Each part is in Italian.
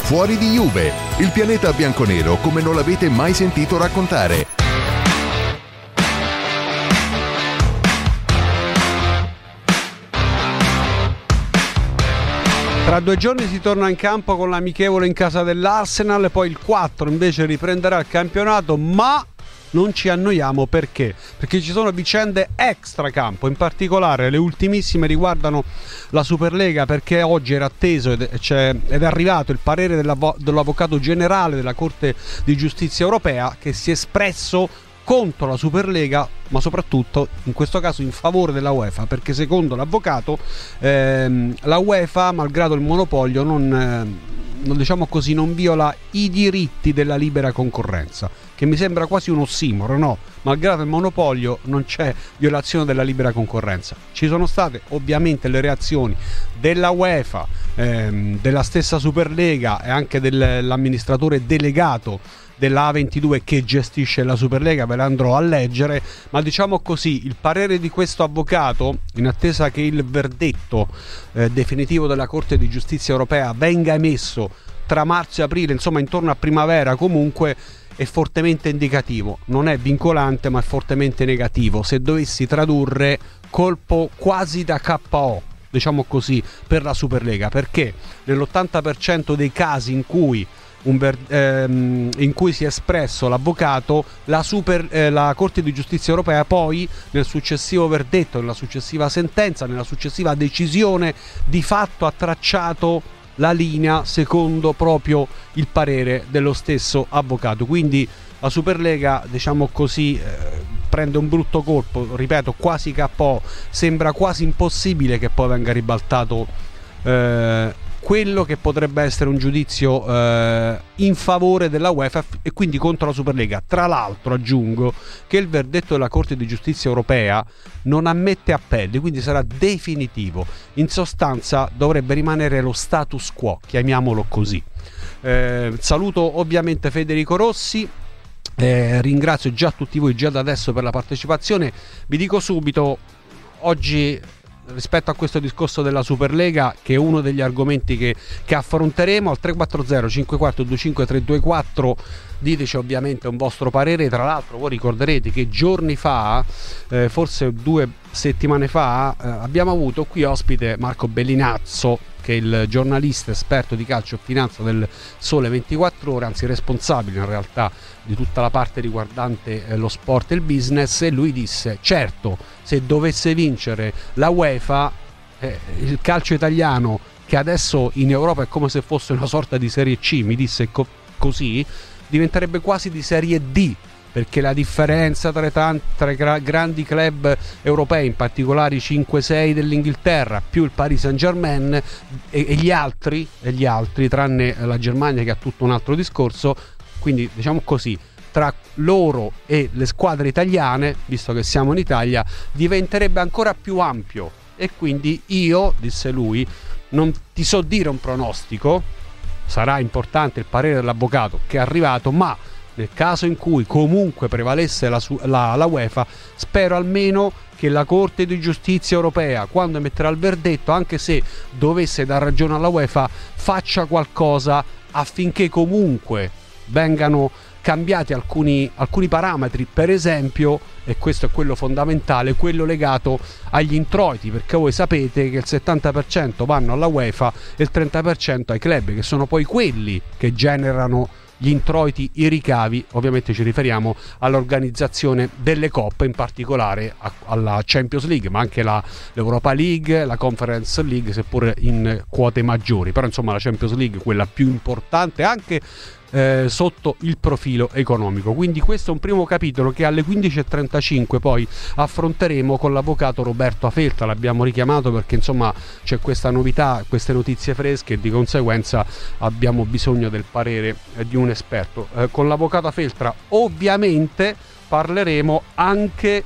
Fuori di Juve, il pianeta bianconero come non l'avete mai sentito raccontare. Tra 2 giorni si torna in campo con l'amichevole in casa dell'Arsenal, poi il 4 invece riprenderà il campionato, ma non ci annoiamo perché ci sono vicende extracampo, in particolare le ultimissime riguardano la Superlega, perché oggi era atteso ed è arrivato il parere dell'avvocato generale della Corte di Giustizia Europea, che si è espresso contro la Superlega, ma soprattutto in questo caso in favore della UEFA, perché secondo l'avvocato la UEFA, malgrado il monopolio, non diciamo così, non viola i diritti della libera concorrenza, che mi sembra quasi un ossimoro, no? Malgrado il monopolio non c'è violazione della libera concorrenza. Ci sono state ovviamente le reazioni della UEFA, della stessa Superlega e anche dell'amministratore delegato della A22 che gestisce la Superlega, ve la andrò a leggere, ma diciamo così, il parere di questo avvocato, in attesa che il verdetto definitivo della Corte di Giustizia Europea venga emesso tra marzo e aprile, insomma intorno a primavera, comunque è fortemente indicativo, non è vincolante ma è fortemente negativo. Se dovessi tradurre, colpo quasi da KO, diciamo così, per la Superlega, perché nell'80% dei casi in cui si è espresso l'avvocato, la Corte di Giustizia Europea poi nel successivo verdetto, nella successiva sentenza, nella successiva decisione, di fatto ha tracciato la linea secondo proprio il parere dello stesso avvocato. Quindi la Superlega, diciamo così, prende un brutto colpo, ripeto, quasi KO. Sembra quasi impossibile che poi venga ribaltato quello che potrebbe essere un giudizio in favore della UEFA e quindi contro la Superlega. Tra l'altro aggiungo che il verdetto della Corte di Giustizia Europea non ammette appelli, quindi sarà definitivo. In sostanza dovrebbe rimanere lo status quo, chiamiamolo così. Saluto ovviamente Federico Rossi. Ringrazio già tutti voi già da adesso per la partecipazione. Vi dico subito, oggi rispetto a questo discorso della Superlega, che è uno degli argomenti che affronteremo, al 340 5425 324 diteci ovviamente un vostro parere. Tra l'altro voi ricorderete che giorni fa, forse 2 settimane fa, abbiamo avuto qui ospite Marco Bellinazzo, che è il giornalista esperto di calcio e finanza del Sole 24 Ore, anzi responsabile in realtà di tutta la parte riguardante lo sport e il business, e lui disse: certo, se dovesse vincere la UEFA, il calcio italiano, che adesso in Europa è come se fosse una sorta di Serie C, mi disse così, diventerebbe quasi di Serie D, perché la differenza tra i grandi club europei, in particolare i 5-6 dell'Inghilterra, più il Paris Saint-Germain e gli altri, tranne la Germania che ha tutto un altro discorso, quindi diciamo così, tra loro e le squadre italiane, visto che siamo in Italia, diventerebbe ancora più ampio. E quindi io, disse lui, non ti so dire un pronostico, sarà importante il parere dell'avvocato che è arrivato, ma nel caso in cui comunque prevalesse la UEFA, spero almeno che la Corte di Giustizia Europea, quando emetterà il verdetto, anche se dovesse dar ragione alla UEFA, faccia qualcosa affinché comunque vengano cambiati alcuni parametri, per esempio, e questo è quello fondamentale, quello legato agli introiti, perché voi sapete che il 70% vanno alla UEFA e il 30% ai club, che sono poi quelli che generano gli introiti, i ricavi. Ovviamente ci riferiamo all'organizzazione delle coppe, in particolare alla Champions League, ma anche l'Europa League, la Conference League, seppure in quote maggiori, però insomma la Champions League, quella più importante anche sotto il profilo economico. Quindi questo è un primo capitolo che alle 15:35 poi affronteremo con l'avvocato Roberto Afeltra. L'abbiamo richiamato perché insomma c'è questa novità, queste notizie fresche, e di conseguenza abbiamo bisogno del parere di un esperto. Con l'avvocato Afeltra ovviamente parleremo anche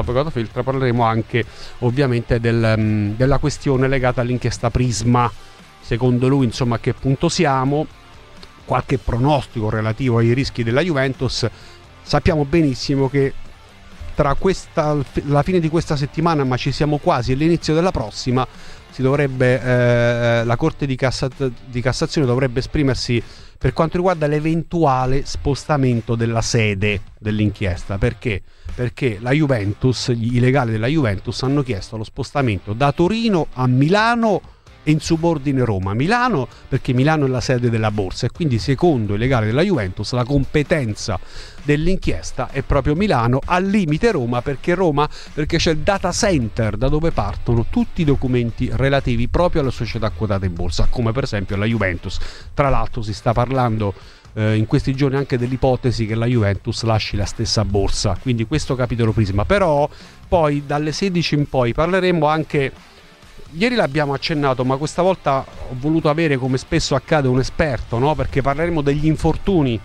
ovviamente della questione legata all'inchiesta Prisma. Secondo lui, insomma, a che punto siamo? Qualche pronostico relativo ai rischi della Juventus. Sappiamo benissimo che tra la fine di questa settimana, ma ci siamo quasi, e l'inizio della prossima, si dovrebbe la Corte di Cassazione dovrebbe esprimersi per quanto riguarda l'eventuale spostamento della sede dell'inchiesta. Perché? Perché la Juventus, i legali della Juventus hanno chiesto lo spostamento da Torino a Milano e in subordine Roma. Milano perché Milano è la sede della borsa, e quindi secondo i legali della Juventus la competenza dell'inchiesta è proprio Milano, al limite Roma perché c'è il data center da dove partono tutti i documenti relativi proprio alle società quotate in borsa, come per esempio la Juventus. Tra l'altro si sta parlando in questi giorni anche dell'ipotesi che la Juventus lasci la stessa borsa, quindi questo capitolo prima. Però poi dalle 16 in poi parleremo anche, ieri l'abbiamo accennato, ma questa volta ho voluto avere, come spesso accade, un esperto, no? Perché parleremo degli infortuni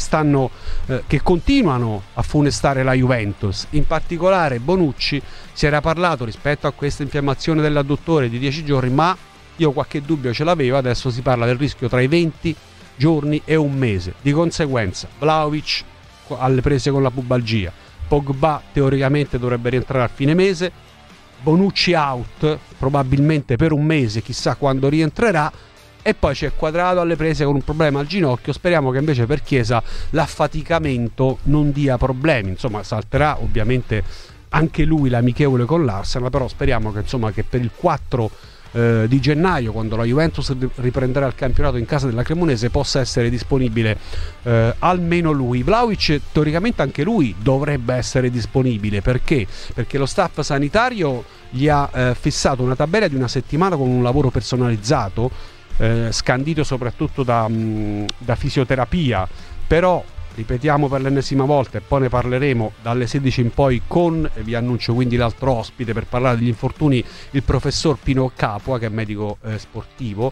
che continuano a funestare la Juventus. In particolare Bonucci, si era parlato rispetto a questa infiammazione dell'adduttore di 10 giorni, ma io qualche dubbio ce l'avevo. Adesso si parla del rischio tra i 20 giorni e un mese. Di conseguenza Vlahovic alle prese con la pubalgia, Pogba teoricamente dovrebbe rientrare a fine mese, Bonucci out probabilmente per un mese, chissà quando rientrerà, e poi c'è Quadrato alle prese con un problema al ginocchio. Speriamo che invece per Chiesa l'affaticamento non dia problemi, insomma salterà ovviamente anche lui l'amichevole con l'Arsenal, però speriamo che per il 4 di gennaio, quando la Juventus riprenderà il campionato in casa della Cremonese, possa essere disponibile almeno lui. Vlahovic teoricamente anche lui dovrebbe essere disponibile, perché lo staff sanitario gli ha fissato una tabella di una settimana con un lavoro personalizzato, scandito soprattutto da fisioterapia. Però ripetiamo per l'ennesima volta, e poi ne parleremo dalle 16 in poi con, vi annuncio quindi l'altro ospite per parlare degli infortuni, il professor Pino Capua, che è medico sportivo.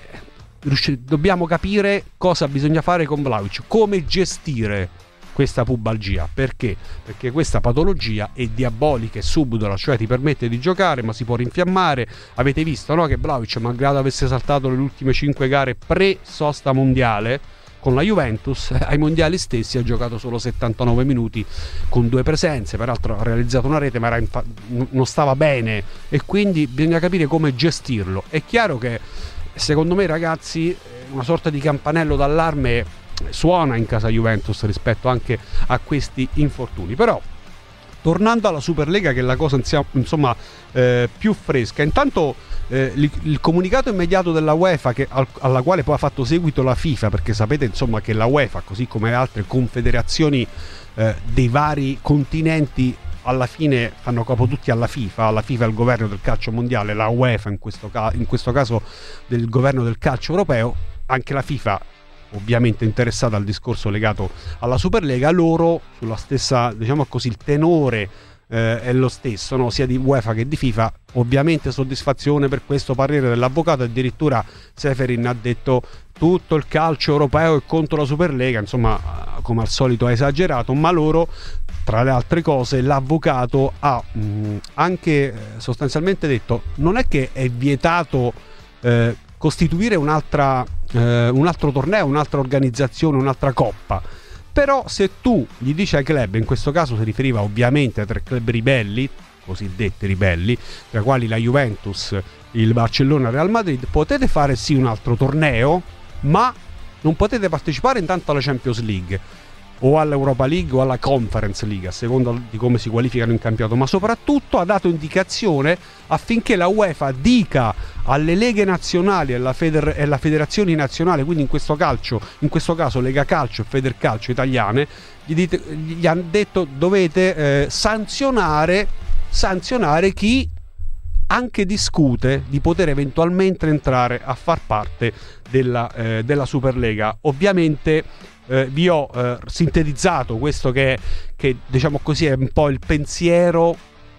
Dobbiamo capire cosa bisogna fare con Vlahovic, come gestire questa pubalgia. Perché questa patologia è diabolica e subdola, cioè ti permette di giocare ma si può rinfiammare. Avete visto, no, che Vlahovic, malgrado avesse saltato le ultime 5 gare pre-sosta mondiale con la Juventus, ai mondiali stessi ha giocato solo 79 minuti con 2 presenze, peraltro ha realizzato una rete ma non stava bene, e quindi bisogna capire come gestirlo. È chiaro che secondo me, ragazzi, una sorta di campanello d'allarme suona in casa Juventus rispetto anche a questi infortuni. Però tornando alla Superlega, che è la cosa insomma più fresca, intanto il comunicato immediato della UEFA, alla quale poi ha fatto seguito la FIFA, perché sapete insomma che la UEFA, così come altre confederazioni dei vari continenti, alla fine fanno capo tutti alla FIFA. La FIFA è il governo del calcio mondiale, la UEFA in questo caso del governo del calcio europeo. Anche la FIFA ovviamente interessata al discorso legato alla Superlega. Loro sulla stessa, diciamo così, il tenore è lo stesso, no? Sia di UEFA che di FIFA. Ovviamente soddisfazione per questo parere dell'avvocato, addirittura Seferin ha detto tutto il calcio europeo è contro la Superlega, insomma come al solito ha esagerato, ma loro, tra le altre cose, l'avvocato ha anche sostanzialmente detto non è che è vietato costituire un altro torneo, un'altra organizzazione, un'altra coppa, però se tu gli dici ai club, in questo caso si riferiva ovviamente a 3 club ribelli, cosiddetti ribelli, tra i quali la Juventus, il Barcellona e il Real Madrid, potete fare sì un altro torneo, ma non potete partecipare intanto alla Champions League o all'Europa League o alla Conference League, a seconda di come si qualificano in campionato. Ma soprattutto ha dato indicazione affinché la UEFA dica alle leghe nazionali e alla federazioni nazionali, quindi in questo caso Lega Calcio e Federcalcio italiane, gli hanno detto dovete sanzionare chi anche discute di poter eventualmente entrare a far parte della Superlega. Ovviamente vi ho sintetizzato questo che diciamo così è un po' il pensiero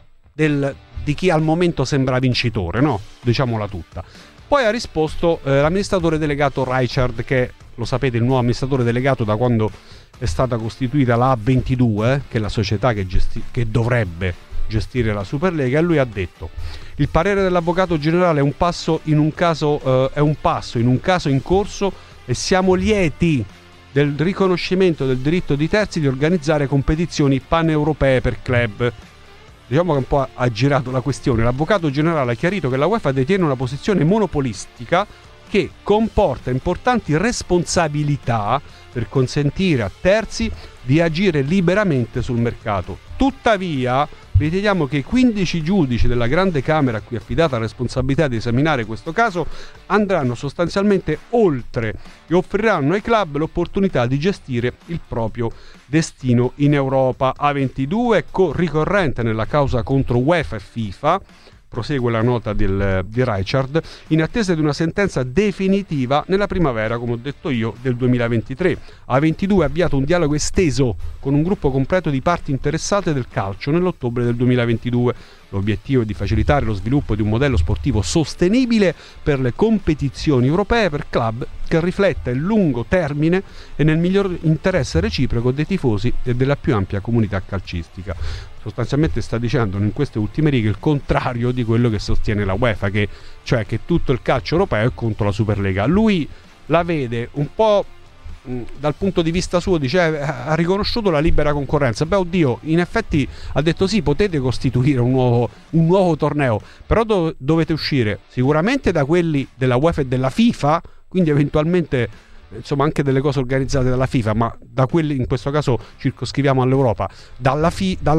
di chi al momento sembra vincitore, no? Diciamola tutta. Poi ha risposto l'amministratore delegato Reichard, che lo sapete, il nuovo amministratore delegato da quando è stata costituita la A22, che è la società che dovrebbe gestire la Superlega, e lui ha detto: il parere dell'avvocato generale è un passo in un caso in corso, e siamo lieti del riconoscimento del diritto di terzi di organizzare competizioni paneuropee per club. Diciamo che un po' ha girato la questione. L'avvocato generale ha chiarito che la UEFA detiene una posizione monopolistica che comporta importanti responsabilità per consentire a terzi di agire liberamente sul mercato. Tuttavia, riteniamo che i 15 giudici della Grande Camera a cui è affidata la responsabilità di esaminare questo caso andranno sostanzialmente oltre e offriranno ai club l'opportunità di gestire il proprio destino in Europa. A22 è ricorrente nella causa contro UEFA e FIFA, prosegue la nota di Reichard, in attesa di una sentenza definitiva nella primavera, come ho detto io, del 2023. A22 ha avviato un dialogo esteso con un gruppo completo di parti interessate del calcio nell'ottobre del 2022. L'obiettivo è di facilitare lo sviluppo di un modello sportivo sostenibile per le competizioni europee per club che rifletta il lungo termine e nel miglior interesse reciproco dei tifosi e della più ampia comunità calcistica. Sostanzialmente sta dicendo in queste ultime righe il contrario di quello che sostiene la UEFA, cioè che tutto il calcio europeo è contro la Superlega. Lui la vede un po' dal punto di vista suo, dice ha riconosciuto la libera concorrenza. Beh, oddio, in effetti ha detto sì, potete costituire un nuovo torneo, però dovete uscire sicuramente da quelli della UEFA e della FIFA, quindi eventualmente insomma anche delle cose organizzate dalla FIFA, ma da quelli in questo caso circoscriviamo all'Europa, della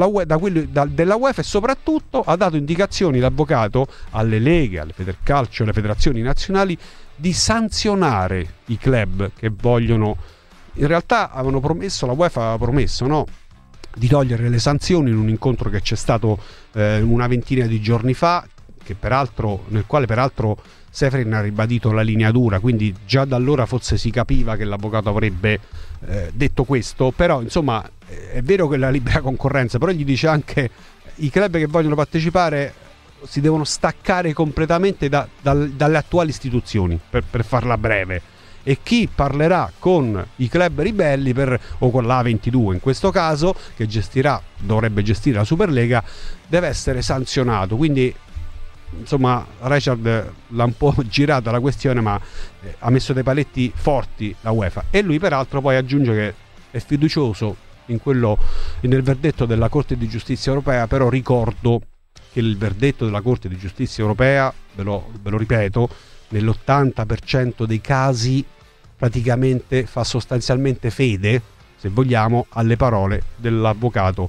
UEFA, e soprattutto ha dato indicazioni l'avvocato alle leghe, alle Federcalcio, alle federazioni nazionali di sanzionare i club che vogliono. In realtà avevano promesso, la UEFA aveva promesso, no, di togliere le sanzioni in un incontro che c'è stato una ventina di giorni fa, nel quale peraltro Seferin ha ribadito la linea dura, quindi già da allora forse si capiva che l'avvocato avrebbe detto questo. Però insomma è vero che la libera concorrenza, però gli dice anche i club che vogliono partecipare si devono staccare completamente dalle attuali istituzioni, per farla breve, e chi parlerà con i club ribelli o con la A22 in questo caso, che dovrebbe gestire la Superlega, deve essere sanzionato. Quindi insomma Richard l'ha un po' girata la questione, ma ha messo dei paletti forti la UEFA. E lui peraltro poi aggiunge che è fiducioso nel verdetto della Corte di Giustizia Europea. Però ricordo che il verdetto della Corte di Giustizia Europea, ve lo ripeto, nell'80% dei casi praticamente fa sostanzialmente fede, se vogliamo, alle parole dell'avvocato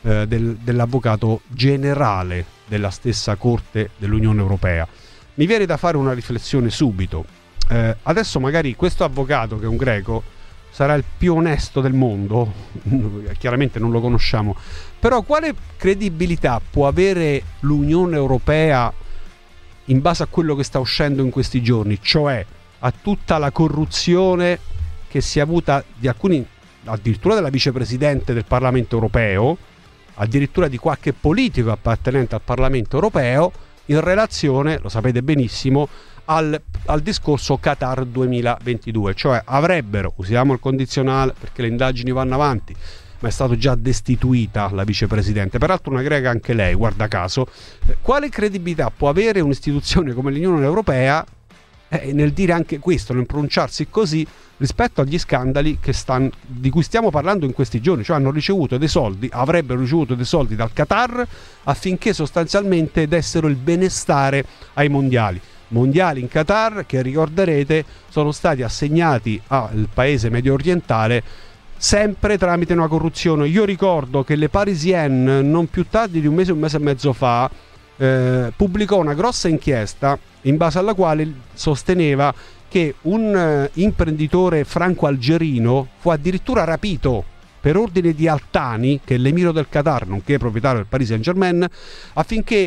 generale della stessa Corte dell'Unione Europea. Mi viene da fare una riflessione subito. Adesso magari questo avvocato, che è un greco, sarà il più onesto del mondo, chiaramente non lo conosciamo, però quale credibilità può avere l'Unione Europea in base a quello che sta uscendo in questi giorni, cioè a tutta la corruzione che si è avuta di alcuni, addirittura della vicepresidente del Parlamento Europeo, addirittura di qualche politico appartenente al Parlamento Europeo, in relazione, lo sapete benissimo, al discorso Qatar 2022. Cioè avrebbero, usiamo il condizionale perché le indagini vanno avanti, ma è stato già destituita la vicepresidente, peraltro una greca anche lei, guarda caso. Quale credibilità può avere un'istituzione come l'Unione Europea nel dire anche questo, nel pronunciarsi così rispetto agli scandali di cui stiamo parlando in questi giorni? Cioè avrebbero ricevuto dei soldi dal Qatar affinché sostanzialmente dessero il benestare ai mondiali in Qatar, che ricorderete sono stati assegnati al paese medio orientale sempre tramite una corruzione. Io ricordo che Le Parisien non più tardi di un mese e mezzo fa pubblicò una grossa inchiesta in base alla quale sosteneva che un imprenditore franco-algerino fu addirittura rapito per ordine di Al-Thani, che è l'emiro del Qatar, nonché proprietario del Paris Saint-Germain, affinché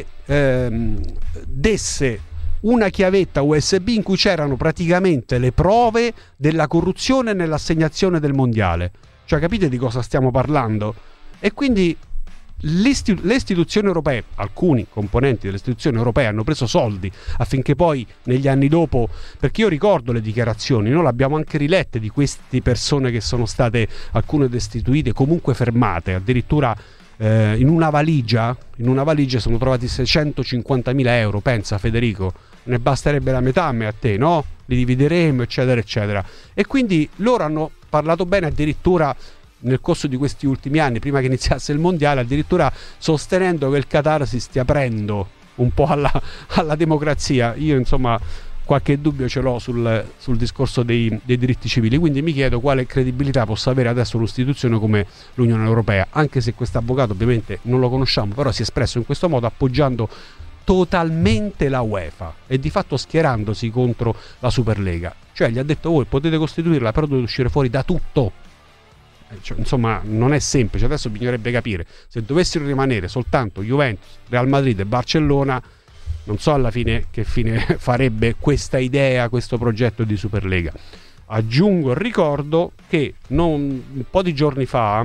desse una chiavetta USB in cui c'erano praticamente le prove della corruzione nell'assegnazione del mondiale. Cioè, capite di cosa stiamo parlando? E quindi le istituzioni europee, alcuni componenti delle istituzioni europee hanno preso soldi affinché poi negli anni dopo, perché io ricordo le dichiarazioni, noi le abbiamo anche rilette, di queste persone che sono state alcune destituite, comunque fermate, addirittura in una valigia sono trovati 650.000 euro. Pensa, Federico, ne basterebbe la metà a me, a te, no? li divideremo, eccetera eccetera. E quindi loro hanno parlato bene addirittura nel corso di questi ultimi anni, prima che iniziasse il mondiale, addirittura sostenendo che il Qatar si stia aprendo un po' alla democrazia. Io insomma qualche dubbio ce l'ho sul discorso dei diritti civili, quindi mi chiedo quale credibilità possa avere adesso un'istituzione come l'Unione Europea, anche se questo avvocato ovviamente non lo conosciamo, però si è espresso in questo modo appoggiando totalmente la UEFA e di fatto schierandosi contro la Superlega, cioè gli ha detto: voi potete costituirla, però dovete uscire fuori da tutto. Cioè, insomma, non è semplice. Adesso bisognerebbe capire se dovessero rimanere soltanto Juventus, Real Madrid e Barcellona. Non so alla fine che fine farebbe questa idea, questo progetto di Superlega. Aggiungo il ricordo che un po' di giorni fa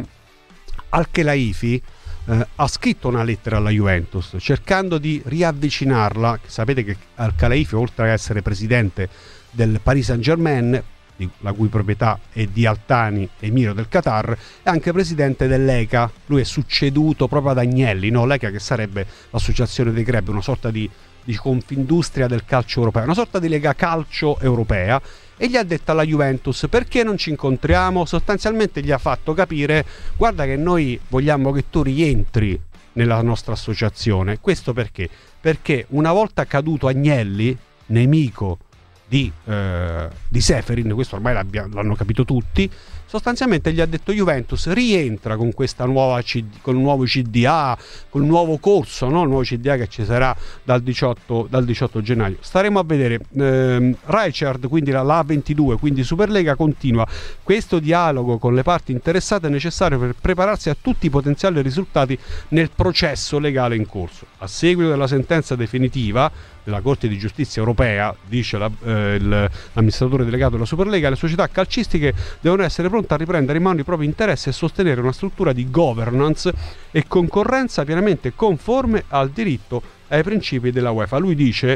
Al-Khelaifi ha scritto una lettera alla Juventus cercando di riavvicinarla. Sapete che Al-Khelaifi, oltre ad essere presidente del Paris Saint-Germain, la cui proprietà è di Al-Thani, emiro del Qatar, è anche presidente dell'ECA. Lui è succeduto proprio ad Agnelli, no? L'ECA, che sarebbe l'associazione dei club, una sorta di confindustria del calcio europeo, una sorta di lega calcio europea, e gli ha detto alla Juventus: perché non ci incontriamo? Sostanzialmente gli ha fatto capire: guarda che noi vogliamo che tu rientri nella nostra associazione. Questo perché una volta caduto Agnelli, nemico di Ceferin, questo ormai l'hanno capito tutti, sostanzialmente gli ha detto: Juventus, rientra con questa nuova con il nuovo CDA, con il nuovo corso, no? Il nuovo CDA che ci sarà dal 18 gennaio. Staremo a vedere. Reichard, quindi la A22, quindi Superlega, continua: questo dialogo con le parti interessate è necessario per prepararsi a tutti i potenziali risultati nel processo legale in corso. A seguito della sentenza definitiva della Corte di Giustizia Europea, dice l'amministratore delegato della Superlega, le società calcistiche devono essere pronte a riprendere in mano i propri interessi e sostenere una struttura di governance e concorrenza pienamente conforme al diritto e ai principi della UEFA. Lui dice: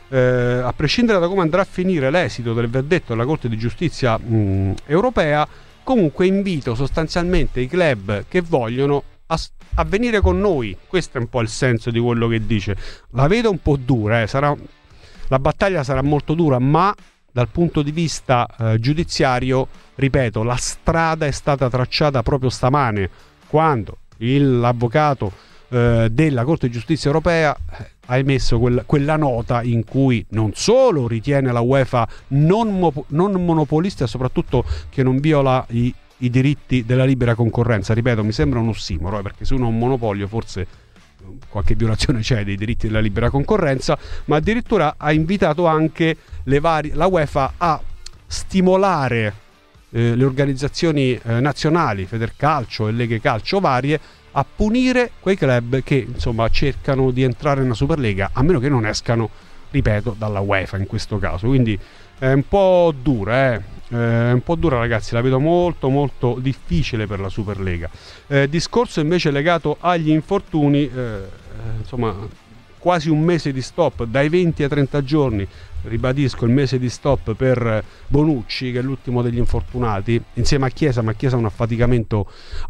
a prescindere da come andrà a finire l'esito del verdetto della Corte di Giustizia Europea, comunque invito sostanzialmente i club che vogliono a venire con noi. Questo è un po' il senso di quello che dice. La vedo un po' dura, la battaglia sarà molto dura, ma dal punto di vista giudiziario, ripeto, la strada è stata tracciata proprio stamane, quando l'avvocato della Corte di Giustizia Europea ha emesso quella nota in cui non solo ritiene la UEFA non monopolista e soprattutto che non viola i diritti della libera concorrenza. Ripeto, mi sembra un ossimoro, perché se uno ha un monopolio forse qualche violazione c'è dei diritti della libera concorrenza, ma addirittura ha invitato anche la UEFA a stimolare le organizzazioni nazionali, Federcalcio e leghe calcio varie, a punire quei club che insomma cercano di entrare nella Superlega, a meno che non escano, ripeto, dalla UEFA in questo caso. Quindi è un po' dura, è un po' dura, ragazzi, la vedo molto molto difficile per la Superlega. Discorso invece legato agli infortuni, insomma quasi un mese di stop, dai 20 ai 30 giorni, ribadisco il mese di stop per Bonucci, che è l'ultimo degli infortunati, insieme a Chiesa, ma Chiesa ha un affaticamento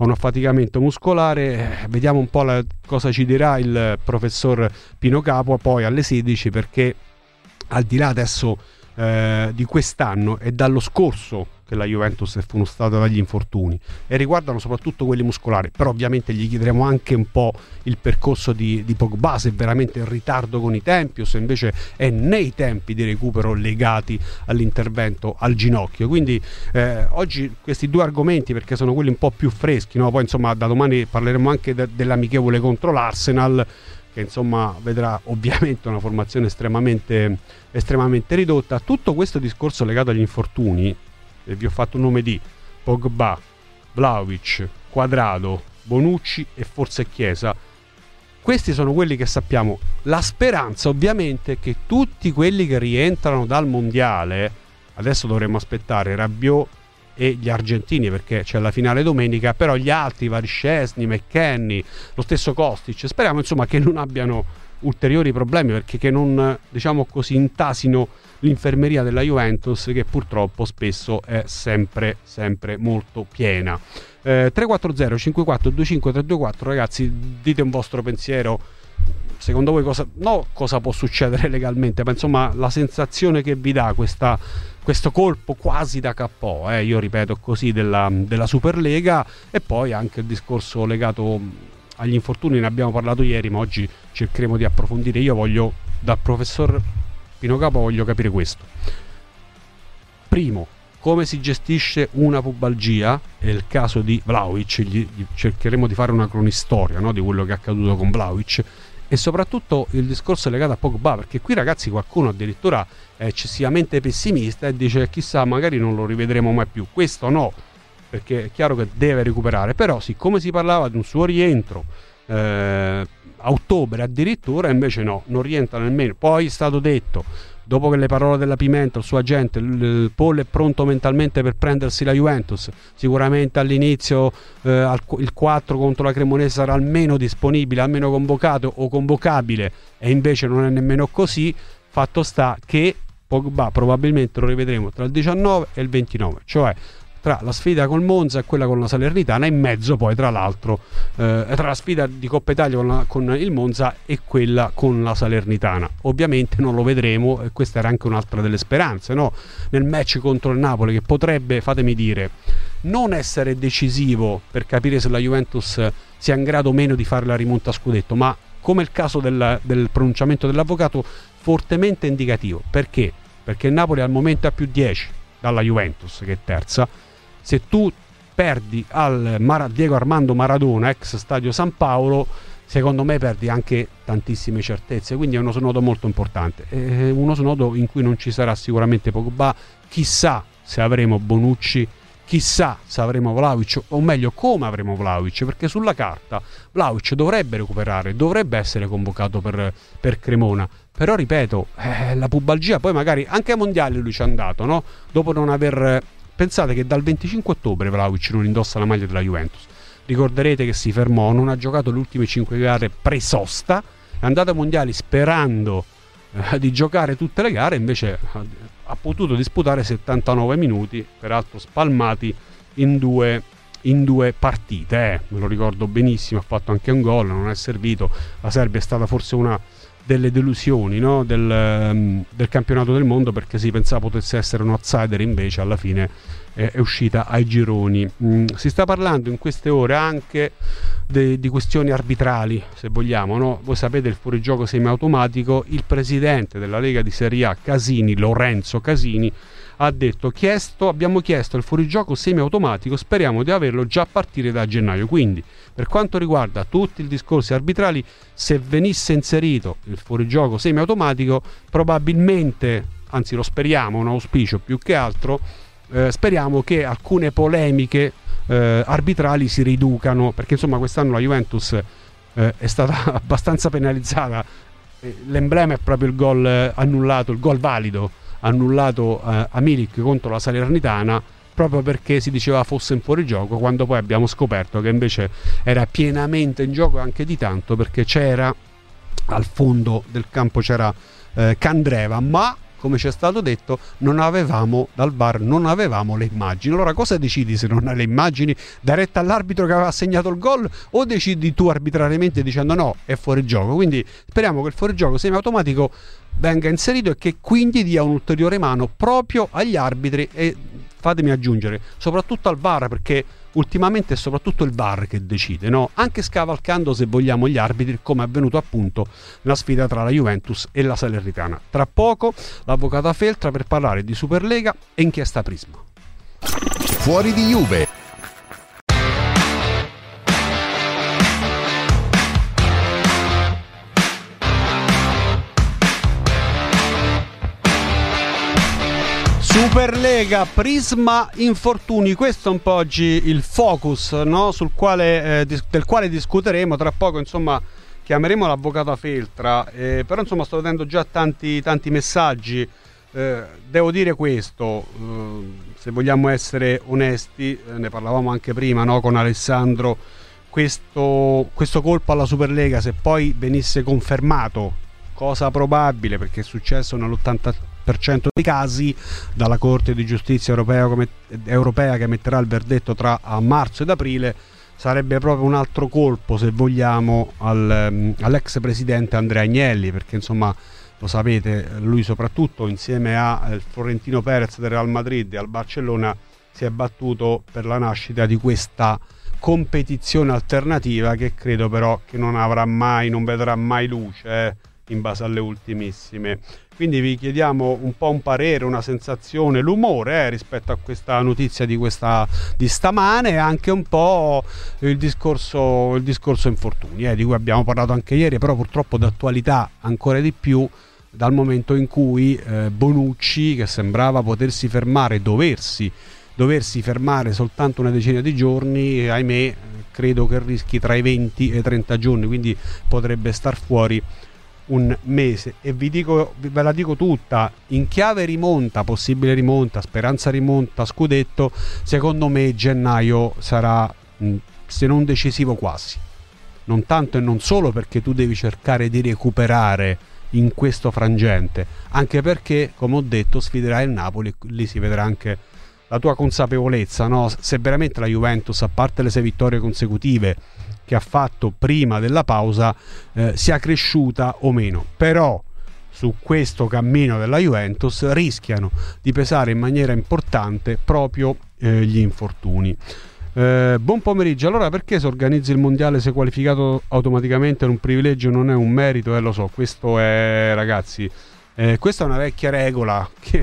muscolare. Vediamo un po' cosa ci dirà il professor Pino Capua poi alle 16, perché al di là adesso di quest'anno e dallo scorso che la Juventus è funestata dagli infortuni, e riguardano soprattutto quelli muscolari, però ovviamente gli chiederemo anche un po' il percorso di Pogba, se è veramente in ritardo con i tempi o se invece è nei tempi di recupero legati all'intervento al ginocchio. Quindi oggi questi due argomenti, perché sono quelli un po' più freschi, no? Poi insomma da domani parleremo anche dell'amichevole contro l'Arsenal, che insomma vedrà ovviamente una formazione estremamente ridotta. Tutto questo discorso legato agli infortuni, e vi ho fatto un nome di Pogba, Vlahovic, Quadrado, Bonucci e forse Chiesa, questi sono quelli che sappiamo. La speranza ovviamente è che tutti quelli che rientrano dal mondiale, adesso dovremmo aspettare Rabiot e gli argentini, perché c'è la finale domenica, però gli altri, vari Szczesny, McKennie, lo stesso Kostic, speriamo insomma che non abbiano ulteriori problemi, perché che non, diciamo così, intasino l'infermeria della Juventus, che purtroppo spesso è sempre molto piena. 340 54 25 324, ragazzi, dite un vostro pensiero. secondo voi cosa può succedere legalmente, ma insomma la sensazione che vi dà questo colpo quasi da KO, io ripeto così, della Superlega, e poi anche il discorso legato agli infortuni, ne abbiamo parlato ieri, ma oggi cercheremo di approfondire. Io voglio, dal professor Pino Capo, voglio capire questo. Primo, come si gestisce una pubalgia, è il caso di Vlahovic, cercheremo di fare una cronistoria, no, di quello che è accaduto con Vlahovic, e soprattutto il discorso legato a Pogba, perché qui ragazzi qualcuno addirittura è eccessivamente pessimista e dice chissà magari non lo rivedremo mai più. Questo no, perché è chiaro che deve recuperare, però siccome si parlava di un suo rientro a ottobre addirittura, invece no, non rientra nemmeno. Poi è stato detto, dopo che le parole della Pimenta, il suo agente, il Paul è pronto mentalmente per prendersi la Juventus, sicuramente all'inizio il 4 contro la Cremonese sarà almeno disponibile, almeno convocato o convocabile, e invece non è nemmeno così. Fatto sta che Pogba probabilmente lo rivedremo tra il 19 e il 29, cioè tra la sfida col Monza e quella con la Salernitana, e in mezzo poi tra l'altro tra la sfida di Coppa Italia con il Monza e quella con la Salernitana. Ovviamente non lo vedremo, e questa era anche un'altra delle speranze, no? Nel match contro il Napoli, che potrebbe, fatemi dire, non essere decisivo per capire se la Juventus sia in grado o meno di fare la rimonta a scudetto, ma come il caso del pronunciamento dell'avvocato, fortemente indicativo. Perché? Perché il Napoli al momento ha più 10 dalla Juventus, che è terza. Se tu perdi al Diego Armando Maradona, ex Stadio San Paolo, secondo me perdi anche tantissime certezze, quindi è uno snodo molto importante, uno snodo in cui non ci sarà sicuramente Pogba. Chissà se avremo Bonucci, chissà se avremo Vlahovic, o meglio come avremo Vlahovic, perché sulla carta Vlahovic dovrebbe recuperare, dovrebbe essere convocato per Cremona, però ripeto, la pubalgia, poi magari anche ai mondiali lui ci è andato, no? Dopo non aver... Pensate che dal 25 ottobre Vlahovic non indossa la maglia della Juventus. Ricorderete che si fermò, non ha giocato le ultime 5 gare pre-sosta, è andato ai mondiali sperando di giocare tutte le gare, invece ha potuto disputare 79 minuti, peraltro spalmati in due partite, me lo ricordo benissimo, ha fatto anche un gol, non è servito. La Serbia è stata forse una delle delusioni, no? del campionato del mondo, perché si pensava potesse essere un outsider, invece alla fine è uscita ai gironi. Si sta parlando in queste ore anche di questioni arbitrali, se vogliamo, no? Voi sapete il fuorigioco semiautomatico. Il presidente della Lega di Serie A, Casini, Lorenzo Casini, ha detto: abbiamo chiesto il fuorigioco semiautomatico, speriamo di averlo già a partire da gennaio. Quindi per quanto riguarda tutti i discorsi arbitrali, se venisse inserito il fuorigioco semiautomatico, probabilmente, anzi lo speriamo, un auspicio più che altro, speriamo che alcune polemiche arbitrali si riducano, perché insomma quest'anno la Juventus è stata abbastanza penalizzata. L'emblema è proprio il gol annullato, il gol valido annullato a Milik contro la Salernitana, proprio perché si diceva fosse in fuorigioco, quando poi abbiamo scoperto che invece era pienamente in gioco, anche di tanto, perché c'era al fondo del campo c'era Candreva, ma come ci è stato detto dal VAR non avevamo le immagini. Allora cosa decidi se non hai le immagini? Dai retta all'arbitro che aveva segnato il gol, o decidi tu arbitrariamente dicendo no, è fuorigioco? Quindi speriamo che il fuorigioco semiautomatico venga inserito e che quindi dia un'ulteriore mano proprio agli arbitri, e fatemi aggiungere soprattutto al VAR, perché ultimamente è soprattutto il VAR che decide, no? Anche scavalcando, se vogliamo, gli arbitri, come è avvenuto appunto nella sfida tra la Juventus e la Salernitana. Tra poco l'avvocata Feltra per parlare di Superlega e inchiesta Prisma. Fuori di Juve. Superlega, Prisma, infortuni, questo è un po' oggi il focus, no? Del quale discuteremo tra poco. Insomma, chiameremo l'avvocata Feltra, però insomma sto vedendo già tanti messaggi. Devo dire questo, se vogliamo essere onesti, ne parlavamo anche prima, no? Con Alessandro, questo colpo alla Superlega, se poi venisse confermato, cosa probabile perché è successo nell'80% dei casi, dalla Corte di Giustizia europea che emetterà il verdetto tra marzo ed aprile, sarebbe proprio un altro colpo, se vogliamo, all'ex presidente Andrea Agnelli, perché insomma lo sapete, lui soprattutto insieme al Florentino Perez del Real Madrid e al Barcellona si è battuto per la nascita di questa competizione alternativa, che credo però che non vedrà mai luce in base alle ultimissime. Quindi vi chiediamo un po' un parere, una sensazione, l'umore rispetto a questa notizia di stamane, e anche un po' il discorso infortuni, di cui abbiamo parlato anche ieri, però purtroppo d'attualità ancora di più dal momento in cui Bonucci, che sembrava potersi fermare, doversi fermare soltanto una decina di giorni, ahimè credo che rischi tra i 20 e i 30 giorni, quindi potrebbe star fuori un mese. E ve la dico tutta, in chiave rimonta, possibile rimonta, speranza rimonta, scudetto, secondo me gennaio sarà, se non decisivo, quasi. Non tanto e non solo perché tu devi cercare di recuperare in questo frangente, anche perché, come ho detto, sfiderai il Napoli, lì si vedrà anche la tua consapevolezza, no? Se veramente la Juventus, a parte le 6 vittorie consecutive che ha fatto prima della pausa, sia cresciuta o meno. Però su questo cammino della Juventus rischiano di pesare in maniera importante proprio gli infortuni. Buon pomeriggio. Allora, perché se organizzi il mondiale sei qualificato automaticamente? È un privilegio, non è un merito? Lo so, questo è, ragazzi, questa è una vecchia regola che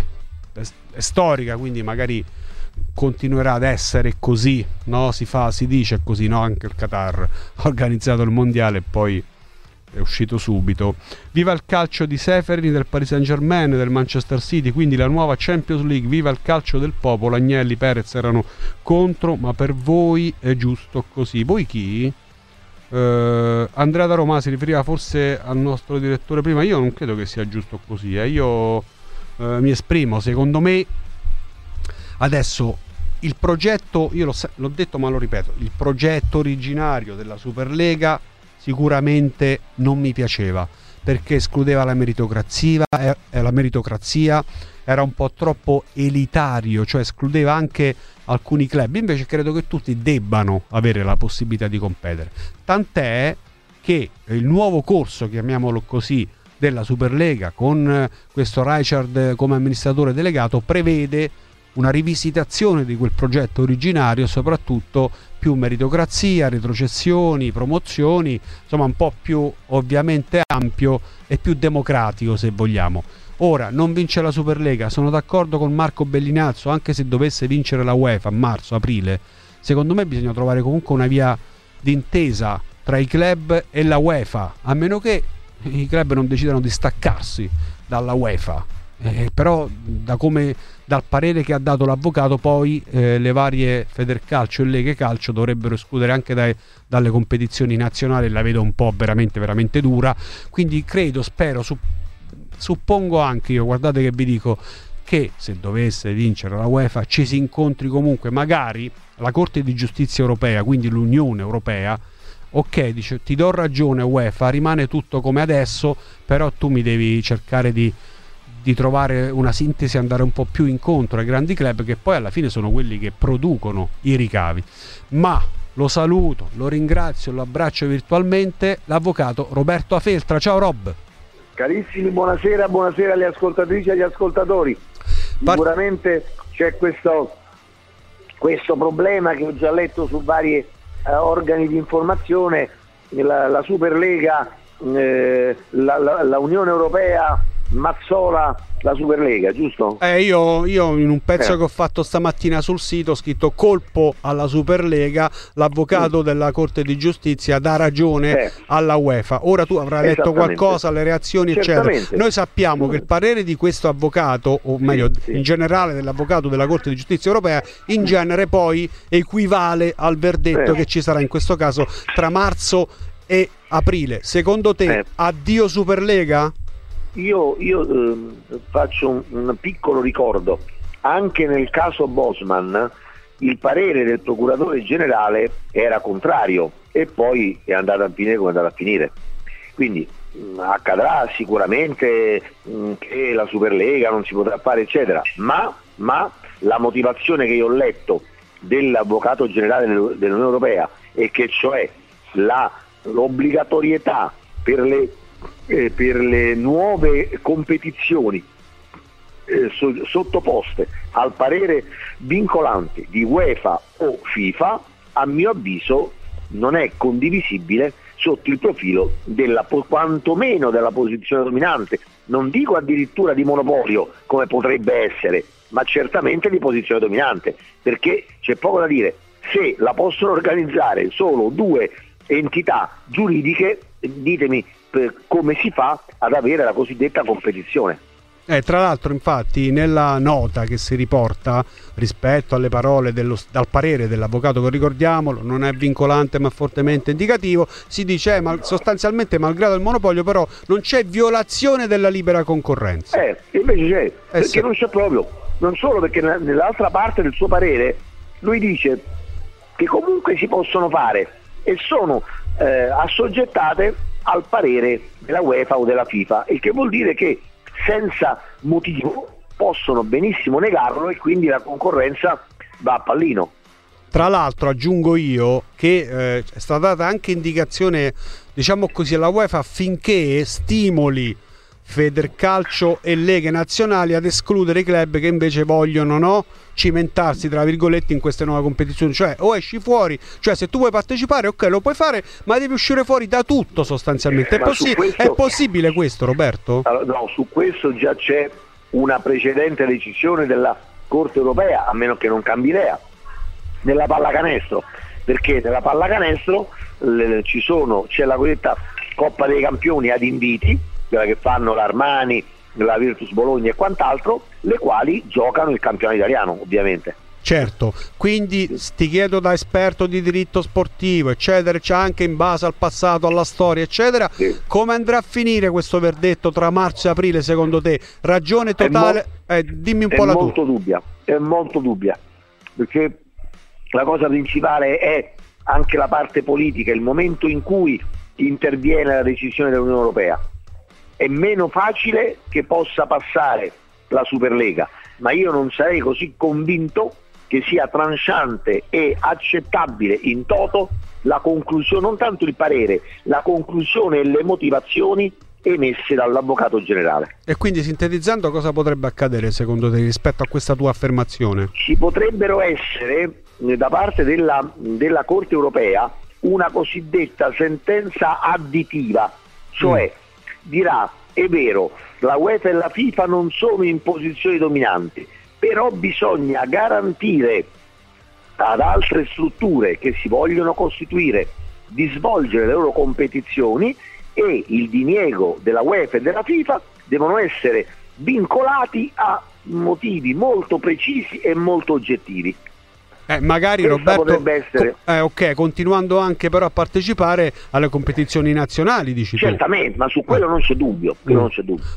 è storica, quindi magari continuerà ad essere così, no? Si dice così, no? Anche il Qatar ha organizzato il mondiale e poi è uscito subito. Viva il calcio di Seferini, del Paris Saint-Germain, del Manchester City, quindi la nuova Champions League. Viva il calcio del popolo. Agnelli, Perez erano contro, ma per voi è giusto così. Voi chi? Andrea da Roma si riferiva forse al nostro direttore prima. Io non credo che sia giusto così, io mi esprimo, secondo me adesso il progetto, io l'ho detto ma lo ripeto, il progetto originario della Superlega sicuramente non mi piaceva, perché escludeva la meritocrazia, era un po' troppo elitario, cioè escludeva anche alcuni club. Invece credo che tutti debbano avere la possibilità di competere, tant'è che il nuovo corso, chiamiamolo così, della Superlega, con questo Rijkaard come amministratore delegato, prevede una rivisitazione di quel progetto originario, soprattutto più meritocrazia, retrocessioni, promozioni, insomma un po' più ovviamente ampio e più democratico, se vogliamo. Ora non vince la Superlega, sono d'accordo con Marco Bellinazzo, anche se dovesse vincere la UEFA a marzo, aprile, secondo me bisogna trovare comunque una via d'intesa tra i club e la UEFA, a meno che i club non decidano di staccarsi dalla UEFA. Però dal parere che ha dato l'avvocato, poi le varie Federcalcio e Leghe Calcio dovrebbero escludere anche dalle competizioni nazionali. La vedo un po' veramente veramente dura, quindi credo, spero, suppongo anche io, guardate che vi dico, che se dovesse vincere la UEFA ci si incontri comunque magari la Corte di Giustizia Europea, quindi l'Unione Europea. Ok, dice, ti do ragione UEFA, rimane tutto come adesso, però tu mi devi cercare di trovare una sintesi, andare un po' più incontro ai grandi club, che poi alla fine sono quelli che producono i ricavi. Ma lo saluto, lo ringrazio, lo abbraccio virtualmente, l'avvocato Roberto Afeltra. Ciao Rob. Carissimi, buonasera alle ascoltatrici e agli ascoltatori. Sicuramente c'è questo problema che ho già letto su vari organi di informazione, la Superlega, la Unione Europea mazzola la Superlega, giusto? Io in un pezzo che ho fatto stamattina sul sito ho scritto colpo alla Superlega, l'avvocato della Corte di Giustizia dà ragione alla UEFA. Ora tu avrai letto qualcosa, le reazioni eccetera. Noi sappiamo che il parere di questo avvocato, o meglio in generale dell'avvocato della Corte di Giustizia Europea, in genere poi equivale al verdetto che ci sarà in questo caso tra marzo e aprile. Secondo te addio Superlega? Io faccio un piccolo ricordo. Anche nel caso Bosman il parere del procuratore generale era contrario e poi è andato a finire come è andato a finire. Quindi accadrà sicuramente che la Superlega non si potrà fare eccetera, ma la motivazione che io ho letto dell'avvocato generale dell'Unione Europea e che cioè l'obbligatorietà per le nuove competizioni sottoposte al parere vincolante di UEFA o FIFA, a mio avviso non è condivisibile sotto il profilo quantomeno della posizione dominante, non dico addirittura di monopolio come potrebbe essere, ma certamente di posizione dominante, perché c'è poco da dire. Se la possono organizzare solo due entità giuridiche, ditemi come si fa ad avere la cosiddetta competizione. Tra l'altro, infatti, nella nota che si riporta rispetto alle parole dal parere dell'avvocato, che ricordiamolo non è vincolante ma fortemente indicativo, si dice sostanzialmente malgrado il monopolio però non c'è violazione della libera concorrenza. Invece c'è, perché sì. Non c'è proprio, non solo perché nell'altra parte del suo parere lui dice che comunque si possono fare e sono assoggettate al parere della UEFA o della FIFA, il che vuol dire che senza motivo possono benissimo negarlo e quindi la concorrenza va a pallino. Tra l'altro aggiungo io che è stata data anche indicazione, diciamo così, alla UEFA affinché stimoli Federcalcio e leghe nazionali ad escludere i club che invece vogliono cimentarsi tra virgolette in queste nuove competizioni, cioè o esci fuori, cioè se tu vuoi partecipare ok lo puoi fare, ma devi uscire fuori da tutto sostanzialmente. È possibile questo, Roberto? No, su questo già c'è una precedente decisione della Corte Europea, a meno che non cambi idea, nella pallacanestro, perché nella pallacanestro c'è la cosiddetta Coppa dei Campioni ad inviti, quella che fanno l'Armani, la Virtus Bologna e quant'altro, le quali giocano il campionato italiano, ovviamente. Certo, quindi ti chiedo da esperto di diritto sportivo, eccetera, c'è anche in base al passato, alla storia, eccetera, sì. Come andrà a finire questo verdetto tra marzo e aprile secondo te? Ragione totale? Dimmi un po' la tua. È molto dubbia, perché la cosa principale è anche la parte politica, il momento in cui interviene la decisione dell'Unione Europea. È meno facile che possa passare la Superlega, ma io non sarei così convinto che sia tranchante e accettabile in toto la conclusione, non tanto il parere, la conclusione e le motivazioni emesse dall'avvocato generale. E quindi, sintetizzando, cosa potrebbe accadere secondo te rispetto a questa tua affermazione? Ci potrebbero essere da parte della Corte Europea una cosiddetta sentenza additiva, cioè dirà: è vero, la UEFA e la FIFA non sono in posizioni dominanti, però bisogna garantire ad altre strutture che si vogliono costituire di svolgere le loro competizioni, e il diniego della UEFA e della FIFA devono essere vincolati a motivi molto precisi e molto oggettivi. Magari questa Roberto essere... ok, continuando anche però a partecipare alle competizioni nazionali, dici tu. Certamente, ma su quello non c'è dubbio, non c'è dubbio.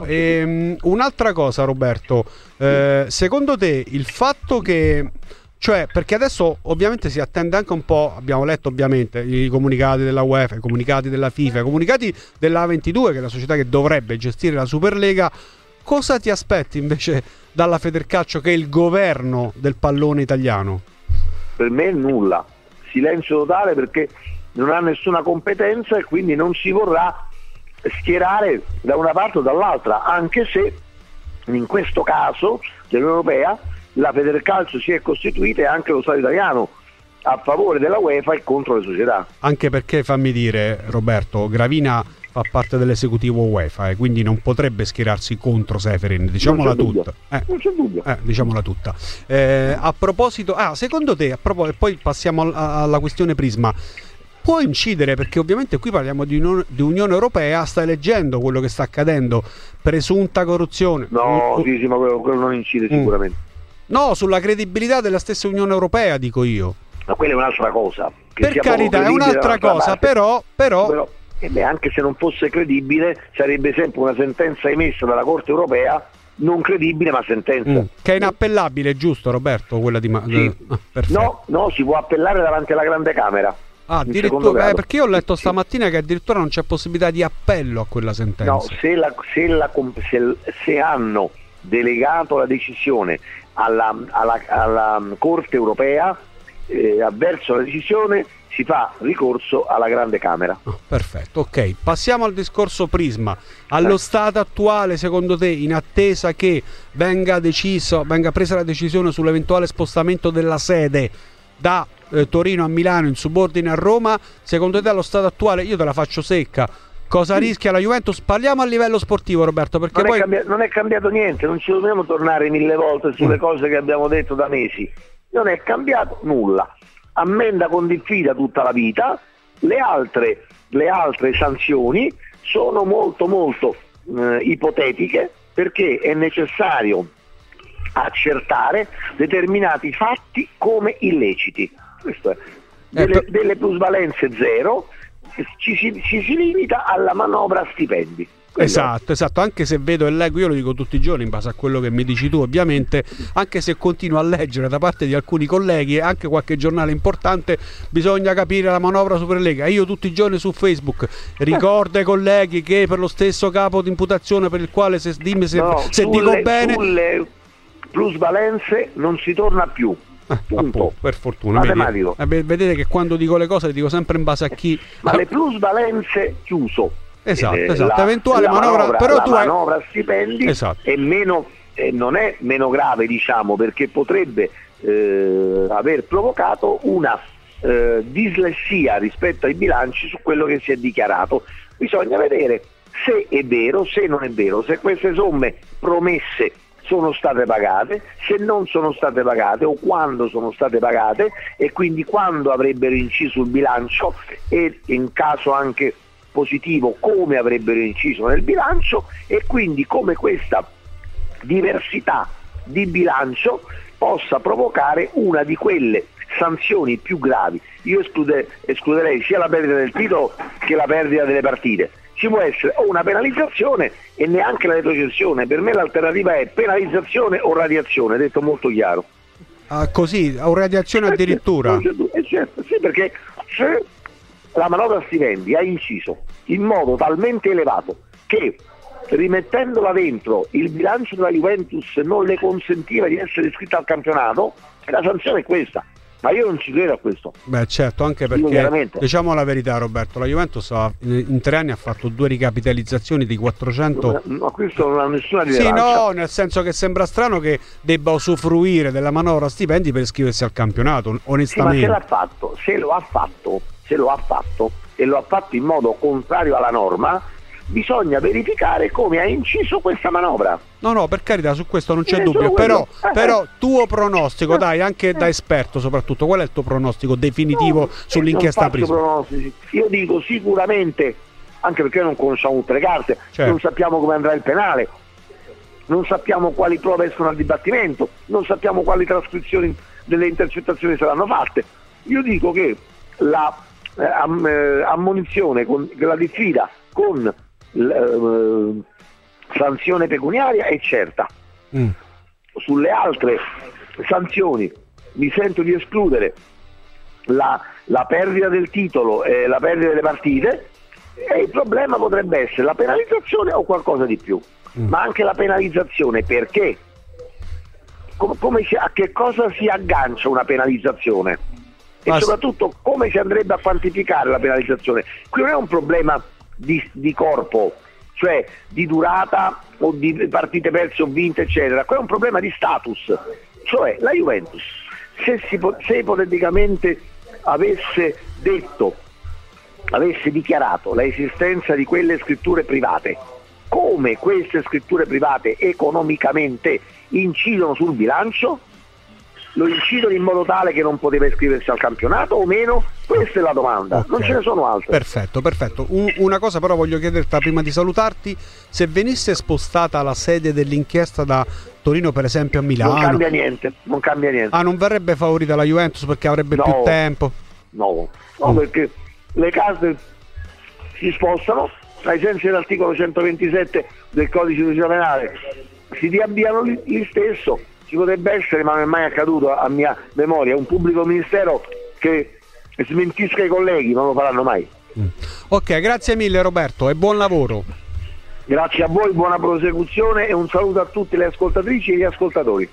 Un'altra cosa, Roberto, secondo te il fatto che, cioè, perché adesso ovviamente si attende anche un po', abbiamo letto ovviamente i comunicati della UEFA, i comunicati della FIFA, i comunicati della A22, che è la società che dovrebbe gestire la Superlega. Cosa ti aspetti invece dalla Federcalcio, che è il governo del pallone italiano? Per me nulla, silenzio totale, perché non ha nessuna competenza e quindi non si vorrà schierare da una parte o dall'altra, anche se in questo caso dell'Unione Europea la Federcalcio si è costituita e anche lo Stato italiano a favore della UEFA e contro le società. Anche perché, fammi dire, Roberto, Gravina fa parte dell'esecutivo UEFA e quindi non potrebbe schierarsi contro Seferin, diciamola tutta. Non c'è dubbio. Diciamola tutta. A proposito, secondo te, poi passiamo alla questione Prisma, può incidere, perché ovviamente qui parliamo di Unione Europea, stai leggendo quello che sta accadendo, presunta corruzione. No, sì, ma quello non incide sicuramente. No, sulla credibilità della stessa Unione Europea, dico io. Ma quella è un'altra cosa. Per carità, è un'altra cosa, però anche se non fosse credibile, sarebbe sempre una sentenza emessa dalla Corte Europea, non credibile ma sentenza. Che è inappellabile, giusto, Roberto? Quella di sì. No, si può appellare davanti alla Grande Camera. Addirittura, perché io ho letto stamattina che addirittura non c'è possibilità di appello a quella sentenza. No, se hanno delegato la decisione alla Corte Europea, avverso la decisione si fa ricorso alla Grande Camera. Perfetto, ok. Passiamo al discorso Prisma. Allo stato attuale, secondo te, in attesa che venga presa la decisione sull'eventuale spostamento della sede da Torino a Milano in subordine a Roma, secondo te allo stato attuale, io te la faccio secca, cosa rischia la Juventus? Parliamo a livello sportivo, Roberto, perché non è cambiato niente, non ci dobbiamo tornare 1000 volte sulle cose che abbiamo detto da mesi. Non è cambiato nulla. Ammenda con diffida tutta la vita. Le altre sanzioni sono molto ipotetiche, perché è necessario accertare determinati fatti come illeciti. Questo è. Delle plusvalenze zero, ci si limita alla manovra stipendi. Esatto, anche se vedo e leggo, io lo dico tutti i giorni in base a quello che mi dici tu ovviamente, anche se continuo a leggere da parte di alcuni colleghi e anche qualche giornale importante, bisogna capire la manovra Superlega. Io tutti i giorni su Facebook ricordo ai colleghi che per lo stesso capo di imputazione per il quale se dico bene, sulle plusvalenze non si torna più. Appunto, per fortuna vedete che quando dico le cose le dico sempre in base a chi. Ma le plusvalenze chiuso. Esatto. Eventuale manovra, però la manovra stipendi è meno, non è meno grave, diciamo, perché potrebbe aver provocato una dislessia rispetto ai bilanci su quello che si è dichiarato. Bisogna vedere se è vero, se non è vero, se queste somme promesse sono state pagate, se non sono state pagate o quando sono state pagate, e quindi quando avrebbero inciso il bilancio, e in caso anche positivo come avrebbero inciso nel bilancio, e quindi come questa diversità di bilancio possa provocare una di quelle sanzioni più gravi. Io escluderei sia la perdita del titolo che la perdita delle partite. Ci può essere o una penalizzazione e neanche la retrocessione. Per me l'alternativa è penalizzazione o radiazione, detto molto chiaro. Così, o radiazione addirittura? Certo, sì, perché se la manovra stipendi ha inciso in modo talmente elevato che, rimettendola dentro, il bilancio della Juventus non le consentiva di essere iscritta al campionato, la sanzione è questa. Ma io non ci credo a questo. Beh, certo, anche perché diciamo la verità, Roberto, la Juventus in 3 anni ha fatto 2 ricapitalizzazioni di 400. Ma questo non ha nessuna rilevanza. Sì, no, nel senso che sembra strano che debba usufruire della manovra stipendi per iscriversi al campionato, onestamente. Sì, ma se lo ha fatto e lo ha fatto in modo contrario alla norma, bisogna verificare come ha inciso questa manovra. No, per carità, su questo non c'è dubbio, però tuo pronostico, dai, anche da esperto soprattutto, qual è il tuo pronostico definitivo sull'inchiesta Prisma? Io dico sicuramente, anche perché non conosciamo tutte le carte, certo. Non sappiamo come andrà il penale, non sappiamo quali prove escono al dibattimento, non sappiamo quali trascrizioni delle intercettazioni saranno fatte. Io dico che la ammonizione con la diffida con sanzione pecuniaria è certa. Sulle altre sanzioni mi sento di escludere la perdita del titolo e la perdita delle partite, e il problema potrebbe essere la penalizzazione o qualcosa di più. Ma anche la penalizzazione, perché a che cosa si aggancia una penalizzazione, e soprattutto come si andrebbe a quantificare la penalizzazione. Qui non è un problema di corpo, cioè di durata o di partite perse o vinte eccetera, qua è un problema di status, cioè la Juventus se ipoteticamente avesse dichiarato l'esistenza di quelle scritture private, come queste scritture private economicamente incidono sul bilancio, lo incidono in modo tale che non poteva iscriversi al campionato o meno? Questa è la domanda, okay. Non ce ne sono altre. Perfetto. Una cosa però voglio chiederti prima di salutarti: se venisse spostata la sede dell'inchiesta da Torino per esempio a Milano, non cambia niente. Non verrebbe favorita la Juventus perché avrebbe più tempo? No, perché le case si spostano ai sensi dell'articolo 127 del codice di procedura penale, si riavviano lì stesso. Ci potrebbe essere, ma non è mai accaduto a mia memoria, un pubblico ministero che smentisca i colleghi, non lo faranno mai. Ok, grazie mille Roberto e buon lavoro. Grazie a voi, buona prosecuzione e un saluto a tutte le ascoltatrici e gli ascoltatori.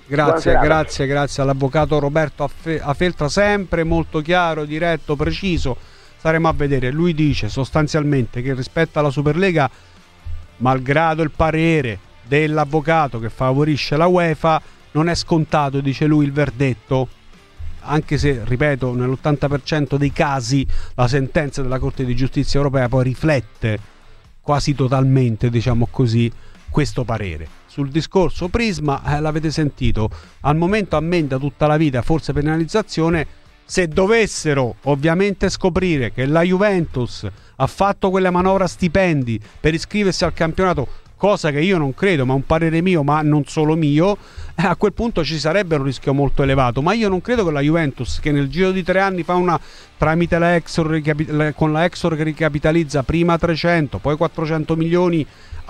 Grazie all'avvocato Roberto Afeltra, sempre molto chiaro, diretto, preciso. Staremo a vedere. Lui dice sostanzialmente che rispetto alla Superlega, malgrado il parere dell'avvocato che favorisce la UEFA, non è scontato, dice lui, il verdetto, anche se, ripeto, nell'80% dei casi la sentenza della Corte di Giustizia Europea poi riflette quasi totalmente, diciamo così, questo parere. Sul discorso Prisma, l'avete sentito, al momento ammenda tutta la vita, forse penalizzazione. Se dovessero ovviamente scoprire che la Juventus ha fatto quella manovra stipendi per iscriversi al campionato, cosa che io non credo, ma un parere mio, ma non solo mio, a quel punto ci sarebbe un rischio molto elevato. Ma io non credo che la Juventus, che nel giro di 3 anni fa una, tramite la Exor, con la Exor che ricapitalizza prima 300, poi 400 milioni,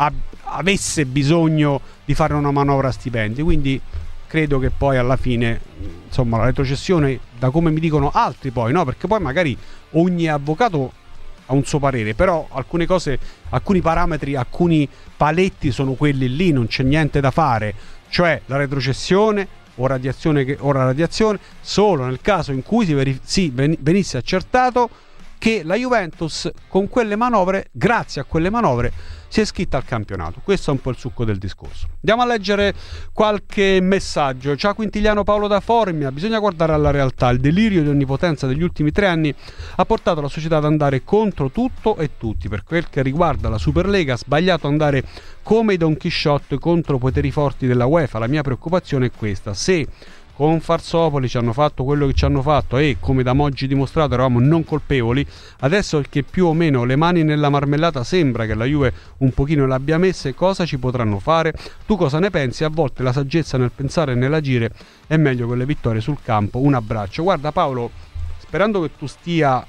avesse bisogno di fare una manovra stipendi. Quindi credo che poi alla fine, insomma, la retrocessione, da come mi dicono altri poi, no? Perché poi magari ogni avvocato ha un suo parere, però alcune cose, alcuni parametri, alcuni paletti sono quelli lì, non c'è niente da fare, cioè la retrocessione o radiazione solo nel caso in cui venisse accertato che la Juventus con quelle manovre, grazie a quelle manovre, si è iscritta al campionato. Questo è un po' il succo del discorso. Andiamo a leggere qualche messaggio. Ciao Quintiliano, Paolo da Formia. Bisogna guardare alla realtà. Il delirio di onnipotenza degli ultimi 3 anni ha portato la società ad andare contro tutto e tutti. Per quel che riguarda la Superlega, ha sbagliato andare come i Don Chisciotte contro i poteri forti della UEFA. La mia preoccupazione è questa: se con Farsopoli ci hanno fatto quello che ci hanno fatto e, come da Moggi dimostrato, eravamo non colpevoli, adesso che più o meno le mani nella marmellata sembra che la Juve un pochino le abbia messe, cosa ci potranno fare? Tu cosa ne pensi? A volte la saggezza nel pensare e nell'agire è meglio che le vittorie sul campo. Un abbraccio. Guarda Paolo, sperando che tu stia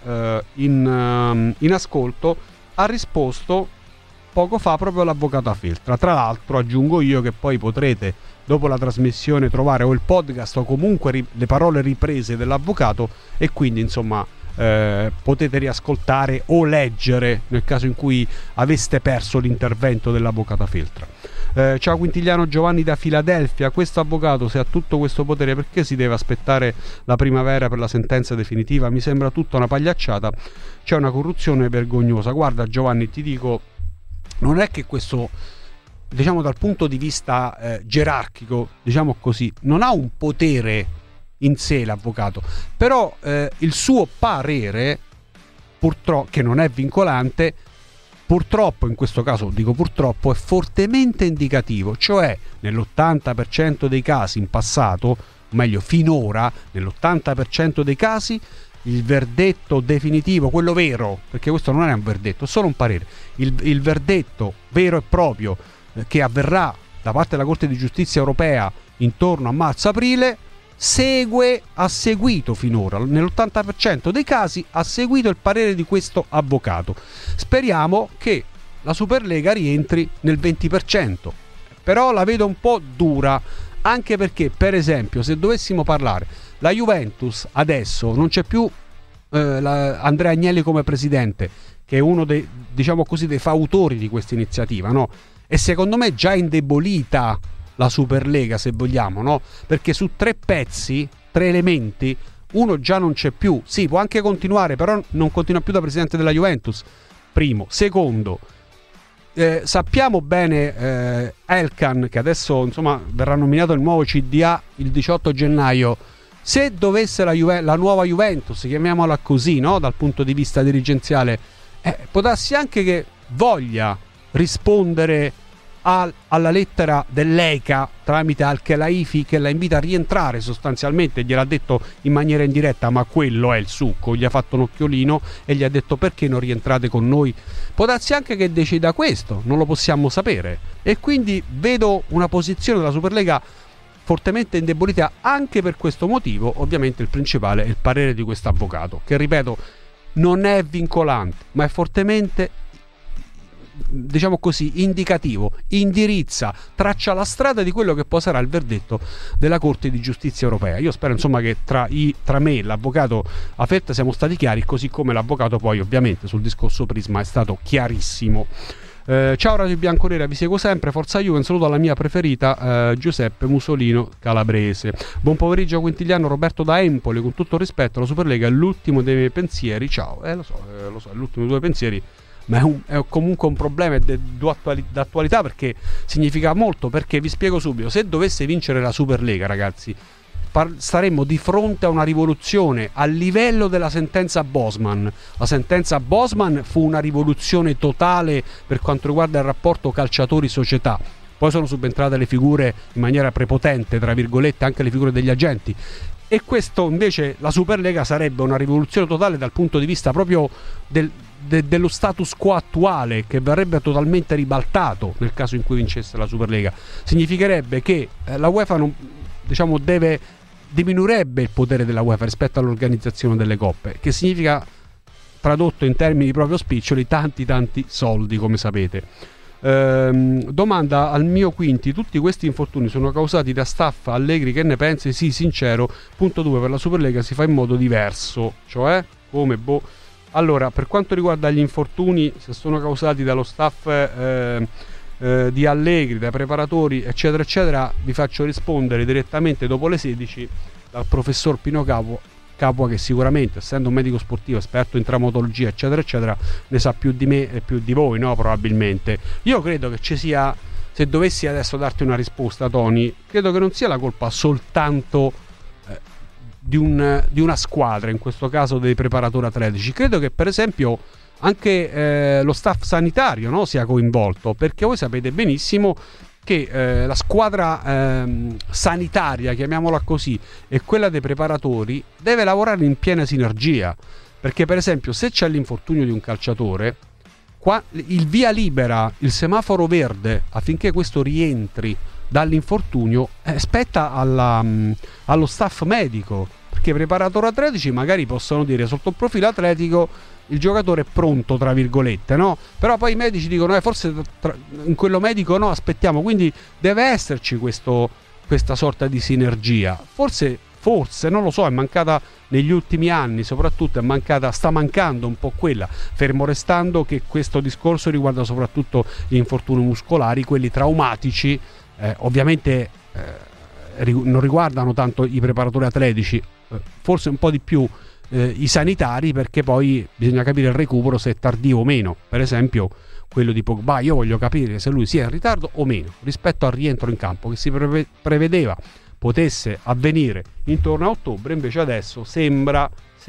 in ascolto, ha risposto poco fa proprio l'avvocato Afeltra. Tra l'altro aggiungo io che poi potrete dopo la trasmissione trovare o il podcast o comunque le parole riprese dell'avvocato, e quindi insomma potete riascoltare o leggere nel caso in cui aveste perso l'intervento dell'avvocato Afeltra. Ciao Quintiliano, Giovanni da Filadelfia. Questo avvocato, se ha tutto questo potere, perché si deve aspettare la primavera per la sentenza definitiva? Mi sembra tutta una pagliacciata, c'è una corruzione vergognosa. Guarda Giovanni, ti dico, non è che questo, diciamo dal punto di vista gerarchico, diciamo così, non ha un potere in sé l'avvocato, però il suo parere, purtroppo, che non è vincolante, purtroppo in questo caso dico purtroppo, è fortemente indicativo, cioè nell'80% dei casi in passato, o meglio finora, nell'80% dei casi il verdetto definitivo, quello vero, perché questo non è un verdetto, è solo un parere, il verdetto vero e proprio che avverrà da parte della Corte di Giustizia Europea intorno a marzo-aprile ha seguito finora, nell'80% dei casi ha seguito il parere di questo avvocato. Speriamo che la Superlega rientri nel 20%, però la vedo un po' dura, anche perché, per esempio, se dovessimo parlare, la Juventus adesso non c'è più Andrea Agnelli come presidente, che è uno dei, diciamo così, dei fautori di questa iniziativa, no? E secondo me già indebolita la Superlega, se vogliamo, no? Perché su 3 pezzi, 3 elementi, uno già non c'è più. Sì, può anche continuare, però non continua più da presidente della Juventus. Primo. Secondo, sappiamo bene Elkan, che adesso insomma verrà nominato il nuovo CDA il 18 gennaio. Se dovesse la nuova Juventus, chiamiamola così, no? Dal punto di vista dirigenziale, può darsi anche che voglia rispondere alla lettera dell'ECA tramite Al-Khelaifi, che la invita a rientrare sostanzialmente. Gliel'ha detto in maniera indiretta, ma quello è il succo. Gli ha fatto un occhiolino e gli ha detto: perché non rientrate con noi? Può darsi anche che decida questo, non lo possiamo sapere, e quindi vedo una posizione della Superlega fortemente indebolita anche per questo motivo. Ovviamente il principale è il parere di questo avvocato, che ripeto non è vincolante, ma è fortemente, diciamo così, indicativo, indirizza, traccia la strada di quello che poi sarà il verdetto della Corte di Giustizia Europea. Io spero insomma che tra me e l'avvocato Afeltra siamo stati chiari, così come l'avvocato poi ovviamente sul discorso Prisma è stato chiarissimo. Ciao Radio Bianconera, vi seguo sempre, forza Juve, un saluto alla mia preferita Giuseppe Musolino Calabrese. Buon pomeriggio Quintigliano, Roberto da Empoli, con tutto rispetto la Superlega è l'ultimo dei miei pensieri, ciao. Lo so, è l'ultimo dei tuoi pensieri, ma è comunque un problema d'attualità, perché significa molto, perché vi spiego subito, se dovesse vincere la Superlega, ragazzi, staremmo di fronte a una rivoluzione a livello della sentenza Bosman. La sentenza Bosman fu una rivoluzione totale per quanto riguarda il rapporto calciatori-società. Poi sono subentrate le figure in maniera prepotente, tra virgolette, anche le figure degli agenti. E questo invece, la Superlega, sarebbe una rivoluzione totale dal punto di vista proprio dello status quo attuale, che verrebbe totalmente ribaltato nel caso in cui vincesse la Superlega. Significherebbe che la UEFA diminuirebbe il potere della UEFA rispetto all'organizzazione delle coppe, che significa, tradotto in termini proprio spiccioli, tanti soldi, come sapete. Domanda al mio Quinti: tutti questi infortuni sono causati da staff Allegri, che ne pensi? Sì, sincero. Punto 2: per la Superlega si fa in modo diverso, cioè come allora, per quanto riguarda gli infortuni, se sono causati dallo staff di Allegri, dai preparatori eccetera eccetera, vi faccio rispondere direttamente dopo le 16 dal professor Pino Capua, che sicuramente, essendo un medico sportivo esperto in traumatologia eccetera eccetera, ne sa più di me e più di voi, no? Probabilmente. Io credo che ci sia, se dovessi adesso darti una risposta, Tony, credo che non sia la colpa soltanto di una squadra, in questo caso dei preparatori atletici. Credo che per esempio anche lo staff sanitario, no, sia coinvolto, perché voi sapete benissimo che la squadra sanitaria, chiamiamola così, e quella dei preparatori deve lavorare in piena sinergia, perché per esempio se c'è l'infortunio di un calciatore, il via libera, il semaforo verde affinché questo rientri dall'infortunio spetta allo staff medico, perché i preparatori atletici magari possono dire sotto il profilo atletico il giocatore è pronto, tra virgolette, no? Però poi i medici dicono forse in quello medico no, aspettiamo. Quindi deve esserci questa sorta di sinergia. Forse non lo so, è mancata negli ultimi anni, soprattutto sta mancando un po' quella, fermo restando che questo discorso riguarda soprattutto gli infortuni muscolari, quelli traumatici. Ovviamente non riguardano tanto i preparatori atletici, forse un po' di più i sanitari, perché poi bisogna capire il recupero, se è tardivo o meno. Per esempio quello di Pogba, io voglio capire se lui sia in ritardo o meno rispetto al rientro in campo che si prevedeva potesse avvenire intorno a ottobre, invece adesso sembra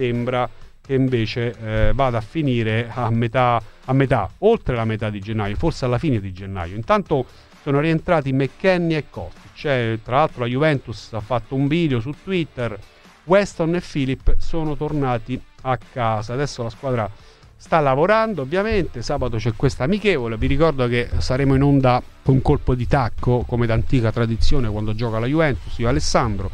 che invece vada a finire a metà, oltre la metà di gennaio, forse alla fine di gennaio. Intanto sono rientrati McKennie e Kostic, tra l'altro la Juventus ha fatto un video su Twitter. Weston e Philip sono tornati a casa. Adesso la squadra sta lavorando, ovviamente. Sabato c'è questa amichevole. Vi ricordo che saremo in onda con colpo di tacco, come d'antica tradizione, quando gioca la Juventus, io Alessandro.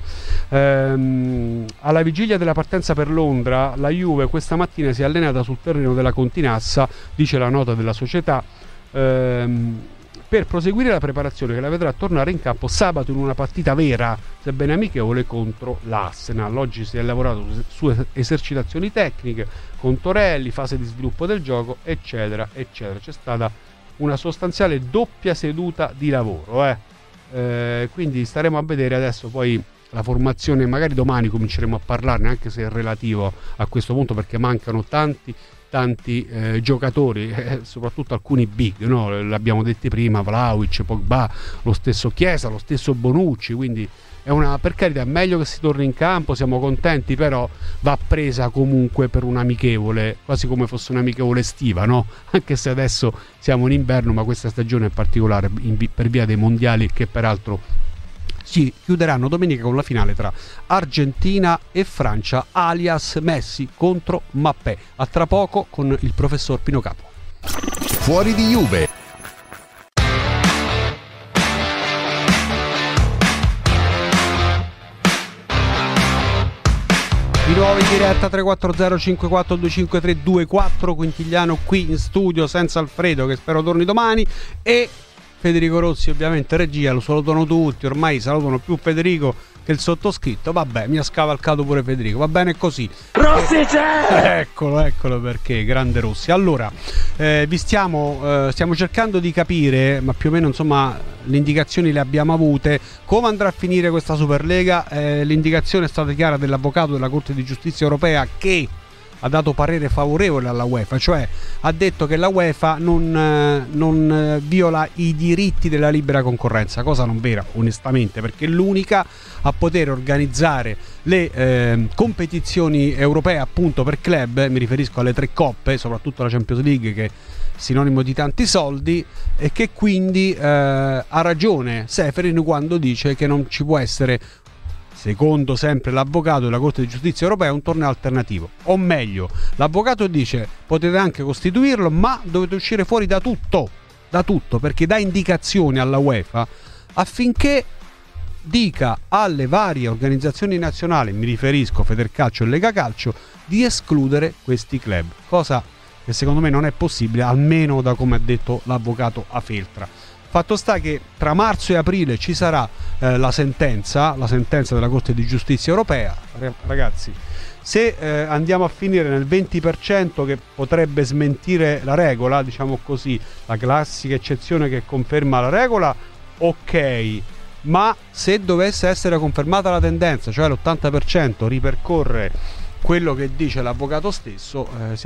Alla vigilia della partenza per Londra, la Juve questa mattina si è allenata sul terreno della Continassa, dice la nota della società, per proseguire la preparazione che la vedrà tornare in campo sabato in una partita vera, sebbene amichevole, contro l'Arsenal. Oggi si è lavorato su esercitazioni tecniche con Torelli, fase di sviluppo del gioco eccetera eccetera. C'è stata una sostanziale doppia seduta di lavoro, quindi staremo a vedere adesso poi la formazione. Magari domani cominceremo a parlarne, anche se è relativo a questo punto, perché mancano tanti giocatori, soprattutto alcuni big, no? L'abbiamo detto prima, Vlahovic, Pogba, lo stesso Chiesa, lo stesso Bonucci, quindi per carità, è meglio che si torni in campo, siamo contenti, però va presa comunque per un amichevole, quasi come fosse un'amichevole estiva, no? Anche se adesso siamo in inverno, ma questa stagione è particolare per via dei mondiali, che peraltro si chiuderanno domenica con la finale tra Argentina e Francia, alias Messi contro Mbappé. A tra poco con il professor Pino Capua. Fuori di Juve. Di nuovo in diretta 340 54 253 24, Quintigliano qui in studio senza Alfredo, che spero torni domani, e Federico Rossi ovviamente regia. Lo salutano tutti, ormai salutano più Federico che il sottoscritto, vabbè, mi ha scavalcato pure Federico, va bene così. Rossi c'è! Eccolo perché, grande Rossi. Allora, stiamo cercando di capire, ma più o meno insomma le indicazioni le abbiamo avute, come andrà a finire questa Superlega. L'indicazione è stata chiara dell'avvocato della Corte di Giustizia Europea, che ha dato parere favorevole alla UEFA, cioè ha detto che la UEFA non viola i diritti della libera concorrenza, cosa non vera onestamente, perché è l'unica a poter organizzare le competizioni europee appunto per club. Mi riferisco alle 3 coppe, soprattutto la Champions League, che è sinonimo di tanti soldi, e che quindi ha ragione Seferin quando dice che non ci può essere, secondo sempre l'avvocato della Corte di Giustizia Europea, un torneo alternativo. O meglio, l'avvocato dice potete anche costituirlo, ma dovete uscire fuori da tutto, perché dà indicazioni alla UEFA affinché dica alle varie organizzazioni nazionali, mi riferisco Federcalcio e Lega Calcio, di escludere questi club, cosa che secondo me non è possibile, almeno da come ha detto l'avvocato Afeltra. Fatto sta che tra marzo e aprile ci sarà la sentenza della Corte di Giustizia Europea. Ragazzi, se andiamo a finire nel 20% che potrebbe smentire la regola, diciamo così, la classica eccezione che conferma la regola, ok, ma se dovesse essere confermata la tendenza, cioè l'80% ripercorre quello che dice l'avvocato stesso,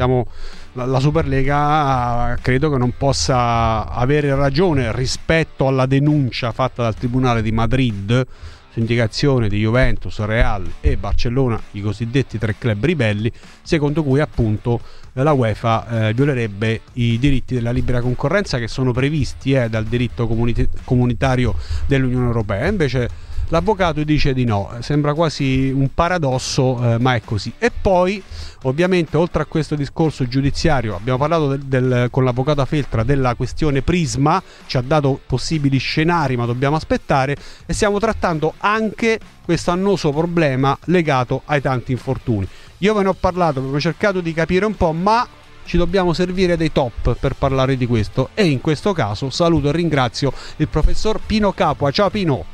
la Superlega credo che non possa avere ragione rispetto alla denuncia fatta dal Tribunale di Madrid su indicazione di Juventus, Real e Barcellona, i cosiddetti 3 club ribelli, secondo cui appunto la UEFA violerebbe i diritti della libera concorrenza che sono previsti dal diritto comunitario dell'Unione Europea. Invece l'avvocato dice di no, sembra quasi un paradosso, ma è così. E poi ovviamente, oltre a questo discorso giudiziario, abbiamo parlato con l'avvocato Feltra della questione Prisma, ci ha dato possibili scenari, ma dobbiamo aspettare, e stiamo trattando anche questo annoso problema legato ai tanti infortuni. Io ve ne ho parlato, avevo cercato di capire un po', ma ci dobbiamo servire dei top per parlare di questo, e in questo caso saluto e ringrazio il professor Pino Capua. Ciao Pino.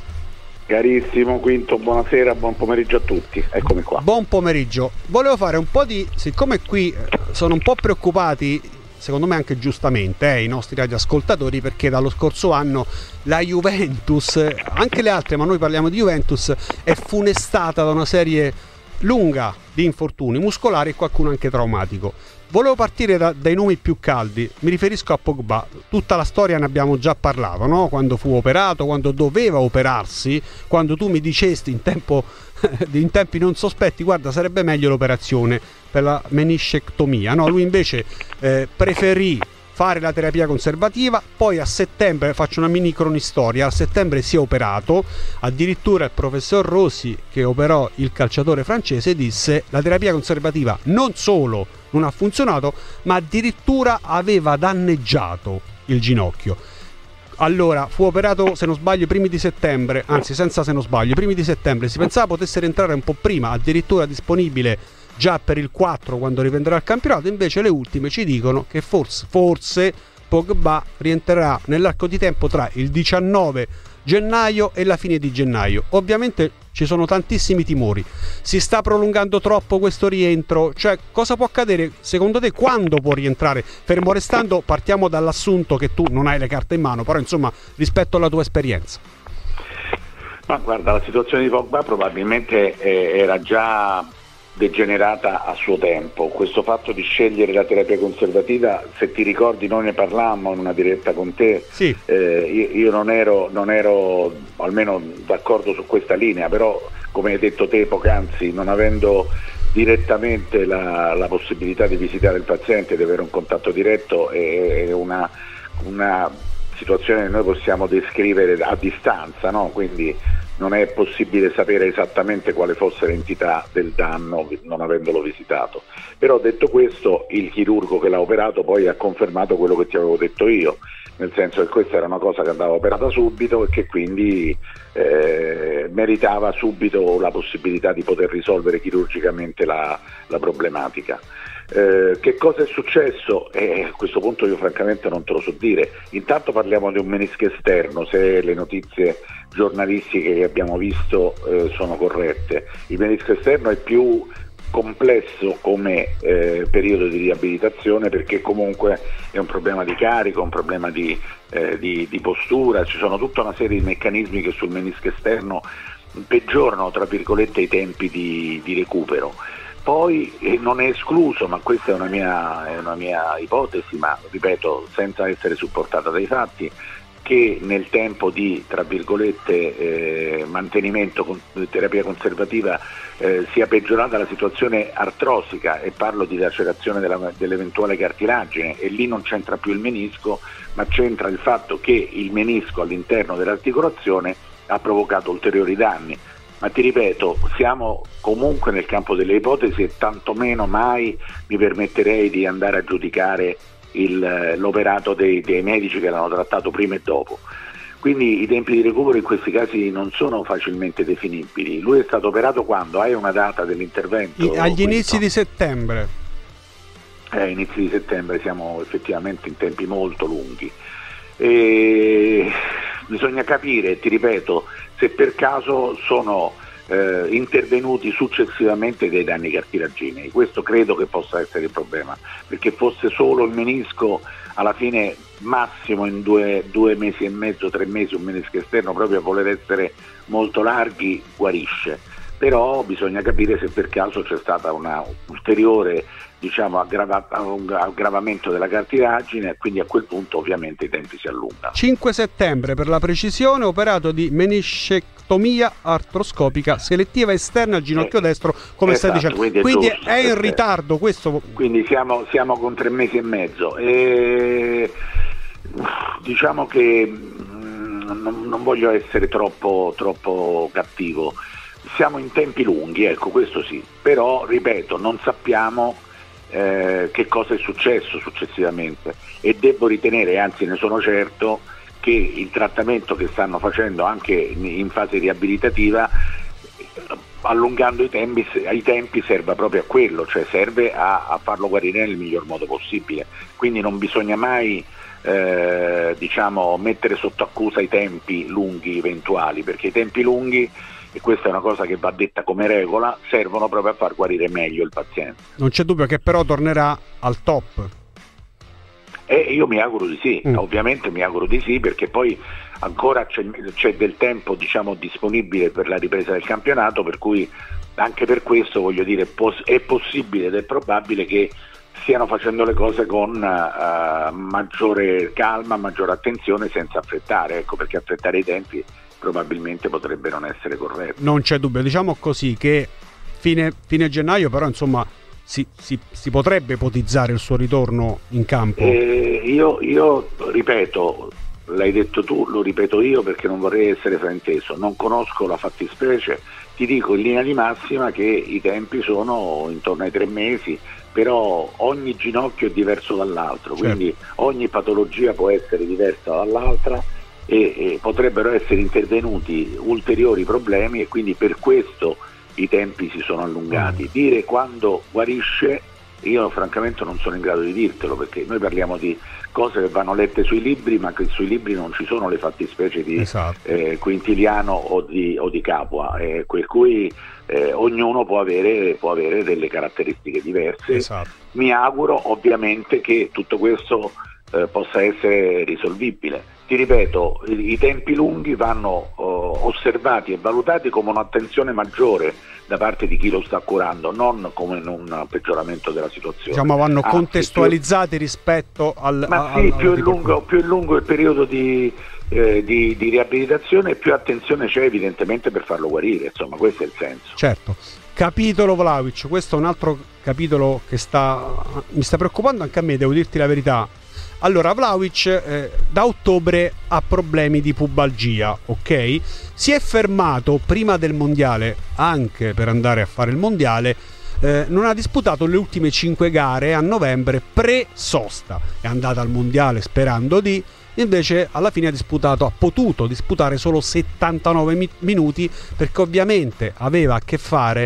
Carissimo Quinto, buonasera, buon pomeriggio a tutti, eccomi qua. Buon pomeriggio. Volevo fare un po' siccome qui sono un po' preoccupati, secondo me anche giustamente, i nostri radioascoltatori, perché dallo scorso anno la Juventus, anche le altre, ma noi parliamo di Juventus, è funestata da una serie lunga di infortuni muscolari e qualcuno anche traumatico. Volevo partire dai nomi più caldi, mi riferisco a Pogba. Tutta la storia ne abbiamo già parlato, no? Quando fu operato, quando doveva operarsi, quando tu mi dicesti in tempi non sospetti, guarda, sarebbe meglio l'operazione per la meniscectomia, no? Lui invece preferì fare la terapia conservativa, poi a settembre, faccio una mini cronistoria, a settembre si è operato, addirittura il professor Rossi, che operò il calciatore francese, disse la terapia conservativa non solo non ha funzionato, ma addirittura aveva danneggiato il ginocchio. Allora, fu operato, se non sbaglio, i primi di settembre, anzi senza se non sbaglio, i primi di settembre, si pensava potesse rientrare un po' prima, addirittura disponibile già per il 4 quando riprenderà il campionato. Invece le ultime ci dicono che forse Pogba rientrerà nell'arco di tempo tra il 19 gennaio e la fine di gennaio. Ovviamente ci sono tantissimi timori, si sta prolungando troppo questo rientro, cioè cosa può accadere secondo te, quando può rientrare? Fermo restando, partiamo dall'assunto che tu non hai le carte in mano, però insomma rispetto alla tua esperienza. Ma guarda, la situazione di Pogba probabilmente era già degenerata a suo tempo. Questo fatto di scegliere la terapia conservativa, se ti ricordi noi ne parlammo in una diretta con te, sì. Io non ero almeno d'accordo su questa linea, però come hai detto te poc'anzi, non avendo direttamente la possibilità di visitare il paziente, di avere un contatto diretto, è una situazione che noi possiamo descrivere a distanza, no? Quindi non è possibile sapere esattamente quale fosse l'entità del danno non avendolo visitato. Però detto questo, il chirurgo che l'ha operato poi ha confermato quello che ti avevo detto io, nel senso che questa era una cosa che andava operata subito e che quindi meritava subito la possibilità di poter risolvere chirurgicamente la problematica. Che cosa è successo? A questo punto io francamente non te lo so dire. Intanto parliamo di un menisco esterno, se le notizie giornalistiche che abbiamo visto sono corrette. Il menisco esterno è più complesso come periodo di riabilitazione, perché comunque è un problema di carico, un problema di postura, ci sono tutta una serie di meccanismi che sul menisco esterno peggiorano tra virgolette i tempi di recupero. Poi non è escluso, ma questa è una mia ipotesi, ma ripeto senza essere supportata dai fatti, che nel tempo di tra virgolette mantenimento con terapia conservativa sia peggiorata la situazione artrosica, e parlo di lacerazione dell'eventuale cartilagine, e lì non c'entra più il menisco, ma c'entra il fatto che il menisco all'interno dell'articolazione ha provocato ulteriori danni. Ma ti ripeto, siamo comunque nel campo delle ipotesi e tantomeno mai mi permetterei di andare a giudicare l'operato dei medici che l'hanno trattato prima e dopo. Quindi i tempi di recupero in questi casi non sono facilmente definibili. Lui è stato operato quando? Hai una data dell'intervento? Agli inizi di settembre. Inizi di settembre, siamo effettivamente in tempi molto lunghi. E bisogna capire, ti ripeto, se per caso sono intervenuti successivamente dei danni cartilaginei. Questo credo che possa essere il problema, perché fosse solo il menisco, alla fine massimo in 2 mesi e mezzo, 3 mesi un menisco esterno, proprio a voler essere molto larghi, guarisce. Però bisogna capire se per caso c'è stata una ulteriore aggravamento della cartilagine, quindi a quel punto ovviamente i tempi si allungano. 5 settembre per la precisione, operato di meniscectomia artroscopica selettiva esterna al ginocchio destro, come stai dicendo. Quindi è in ritardo questo. Quindi siamo con 3 mesi e mezzo. E diciamo che non voglio essere troppo cattivo. Siamo in tempi lunghi, ecco, questo sì, però ripeto, non sappiamo che cosa è successo successivamente, e devo ritenere, anzi ne sono certo, che il trattamento che stanno facendo anche in fase riabilitativa, allungando i tempi, serve proprio a quello, cioè serve a farlo guarire nel miglior modo possibile. Quindi non bisogna mai mettere sotto accusa i tempi lunghi eventuali, perché i tempi lunghi, e questa è una cosa che va detta come regola, servono proprio a far guarire meglio il paziente. Non c'è dubbio che però tornerà al top. Io mi auguro di sì, ovviamente mi auguro di sì, perché poi ancora c'è del tempo disponibile per la ripresa del campionato, per cui anche per questo voglio dire è possibile ed è probabile che stiano facendo le cose con maggiore calma, maggiore attenzione, senza affrettare, ecco, perché affrettare i tempi probabilmente potrebbe non essere corretto. Non c'è dubbio, diciamo così che fine gennaio però insomma si potrebbe ipotizzare il suo ritorno in campo. Io ripeto, l'hai detto tu, lo ripeto io perché non vorrei essere frainteso, non conosco la fattispecie, ti dico in linea di massima che i tempi sono intorno ai 3 mesi, però ogni ginocchio è diverso dall'altro, quindi ogni patologia può essere diversa dall'altra, e potrebbero essere intervenuti ulteriori problemi, e quindi per questo i tempi si sono allungati. Dire quando guarisce, io francamente non sono in grado di dirtelo, perché noi parliamo di cose che vanno lette sui libri, ma che sui libri non ci sono le fattispecie di Quintiliano o di Capua, per cui ognuno può avere delle caratteristiche diverse. Mi auguro ovviamente che tutto questo possa essere risolvibile. Ti ripeto, i tempi lunghi vanno osservati e valutati come un'attenzione maggiore da parte di chi lo sta curando, non come in un peggioramento della situazione. Vanno contestualizzati rispetto al... più è lungo il periodo di riabilitazione, più attenzione c'è evidentemente per farlo guarire, insomma, questo è il senso. Certo. Capitolo Vlahovic, questo è un altro capitolo che mi sta preoccupando anche a me, devo dirti la verità. Allora, Vlahovic da ottobre ha problemi di pubalgia, ok? Si è fermato prima del mondiale, anche per andare a fare il mondiale, non ha disputato le ultime 5 gare a novembre pre-sosta. È andata al mondiale sperando invece alla fine ha potuto disputare solo 79 minuti, perché ovviamente aveva a che fare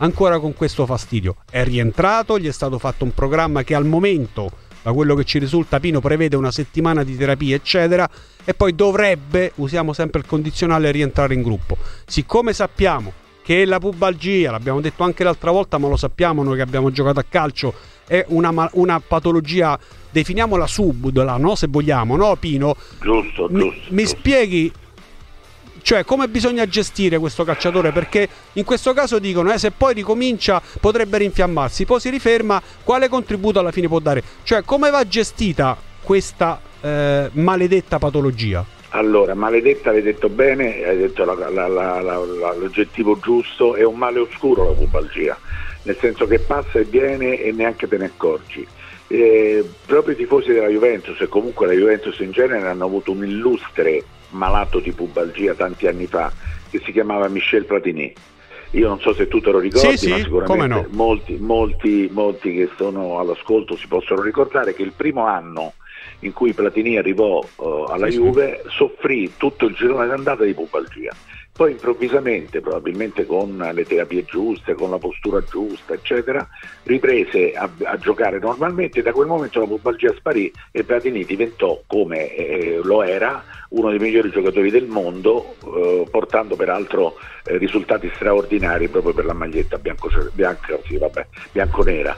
ancora con questo fastidio. È rientrato, gli è stato fatto un programma che al momento, da quello che ci risulta, Pino, prevede una settimana di terapia eccetera, e poi dovrebbe, usiamo sempre il condizionale, rientrare in gruppo. Siccome sappiamo che la pubalgia, l'abbiamo detto anche l'altra volta, ma lo sappiamo noi che abbiamo giocato a calcio, è una patologia, definiamola subdola, no? Se vogliamo, no Pino? Giusto. Mi spieghi, cioè, come bisogna gestire questo calciatore? Perché in questo caso dicono, se poi ricomincia potrebbe rinfiammarsi, poi si riferma, quale contributo alla fine può dare? Cioè, come va gestita questa maledetta patologia? Allora, maledetta, hai detto bene, hai detto l'oggettivo giusto, è un male oscuro la pubalgia, nel senso che passa e viene e neanche te ne accorgi. Proprio i tifosi della Juventus, e comunque la Juventus in genere, hanno avuto un illustre malato di pubalgia tanti anni fa che si chiamava Michel Platini. Io non so se tu te lo ricordi, sì, ma sicuramente no. molti che sono all'ascolto si possono ricordare che il primo anno in cui Platini arrivò alla Juve soffrì tutto il girone d'andata di pubalgia. Poi improvvisamente, probabilmente con le terapie giuste, con la postura giusta, eccetera, riprese a giocare normalmente, e da quel momento la pubalgia sparì e Platini diventò, come lo era, uno dei migliori giocatori del mondo, portando peraltro risultati straordinari proprio per la maglietta bianconera.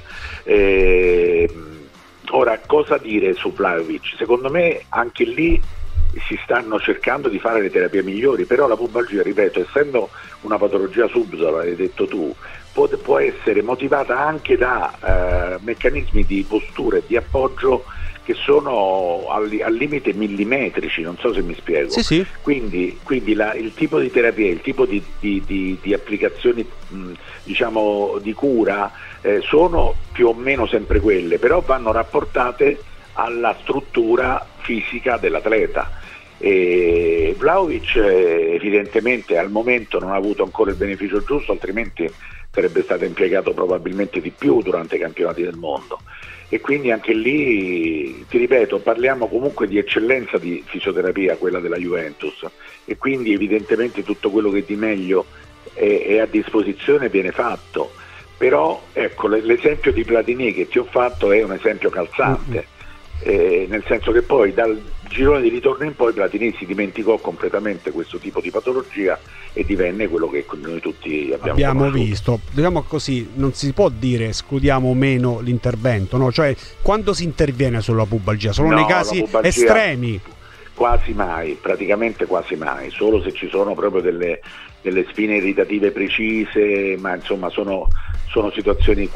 Ora, cosa dire su Vlahovic? Secondo me anche lì si stanno cercando di fare le terapie migliori, però la pubalgia, ripeto, essendo una patologia subdola, hai detto tu, può essere motivata anche da meccanismi di postura e di appoggio che sono al limite millimetrici, non so se mi spiego. Sì. Quindi il tipo di terapia, il tipo di applicazioni diciamo di cura sono più o meno sempre quelle, però vanno rapportate alla struttura fisica dell'atleta. E Vlahovic evidentemente al momento non ha avuto ancora il beneficio giusto, altrimenti sarebbe stato impiegato probabilmente di più durante i campionati del mondo. E quindi anche lì, ti ripeto, parliamo comunque di eccellenza di fisioterapia, quella della Juventus, e quindi evidentemente tutto quello che di meglio è a disposizione viene fatto. Però ecco, l'esempio di Platini che ti ho fatto è un esempio calzante, nel senso che poi dal girone di ritorno in poi Platini si dimenticò completamente questo tipo di patologia e divenne quello che noi tutti abbiamo visto. Diciamo così, non si può dire escludiamo meno l'intervento, no? Cioè, quando si interviene sulla pubalgia? Solo nei casi estremi? Quasi mai, praticamente quasi mai, solo se ci sono proprio delle spine irritative precise, ma insomma sono situazioni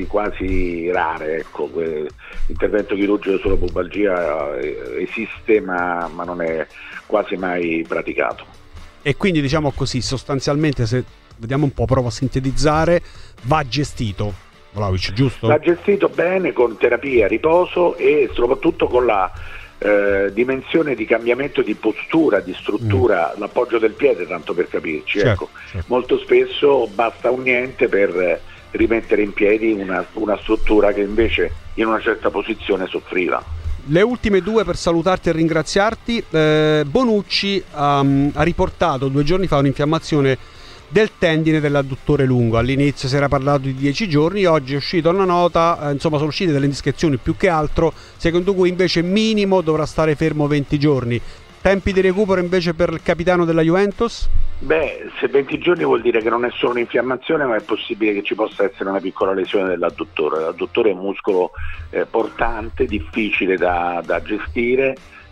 quasi rare, ecco. L'intervento chirurgico sulla pubalgia esiste, ma non è quasi mai praticato. E quindi, diciamo così, sostanzialmente, se vediamo un po', provo a sintetizzare, va gestito Vlahovic, giusto? Va gestito bene, con terapia, riposo e soprattutto con la dimensione di cambiamento di postura, di struttura, l'appoggio del piede, tanto per capirci, certo. Molto spesso basta un niente per rimettere in piedi una struttura che invece in una certa posizione soffriva. Le ultime due per salutarti e ringraziarti. Bonucci ha riportato 2 giorni fa un'infiammazione del tendine dell'adduttore lungo. All'inizio si era parlato di 10 giorni, oggi è uscita una nota, insomma sono uscite delle indiscrezioni più che altro, secondo cui invece minimo dovrà stare fermo 20 giorni. Tempi di recupero invece per il capitano della Juventus? Beh, se 20 giorni vuol dire che non è solo un'infiammazione, ma è possibile che ci possa essere una piccola lesione dell'adduttore. L'adduttore è un muscolo portante, difficile da gestire,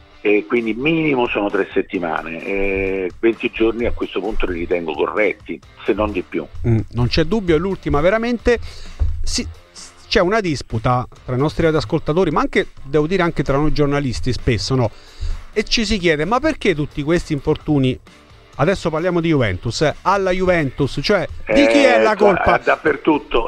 e quindi minimo sono 3 settimane. 20 giorni a questo punto li ritengo corretti, se non di più. Non c'è dubbio. E l'ultima, veramente c'è una disputa tra i nostri ascoltatori, ma anche, devo dire, anche tra noi giornalisti spesso, no? E ci si chiede, ma perché tutti questi infortuni? Adesso parliamo di Juventus, alla Juventus, cioè di chi è la colpa? È dappertutto,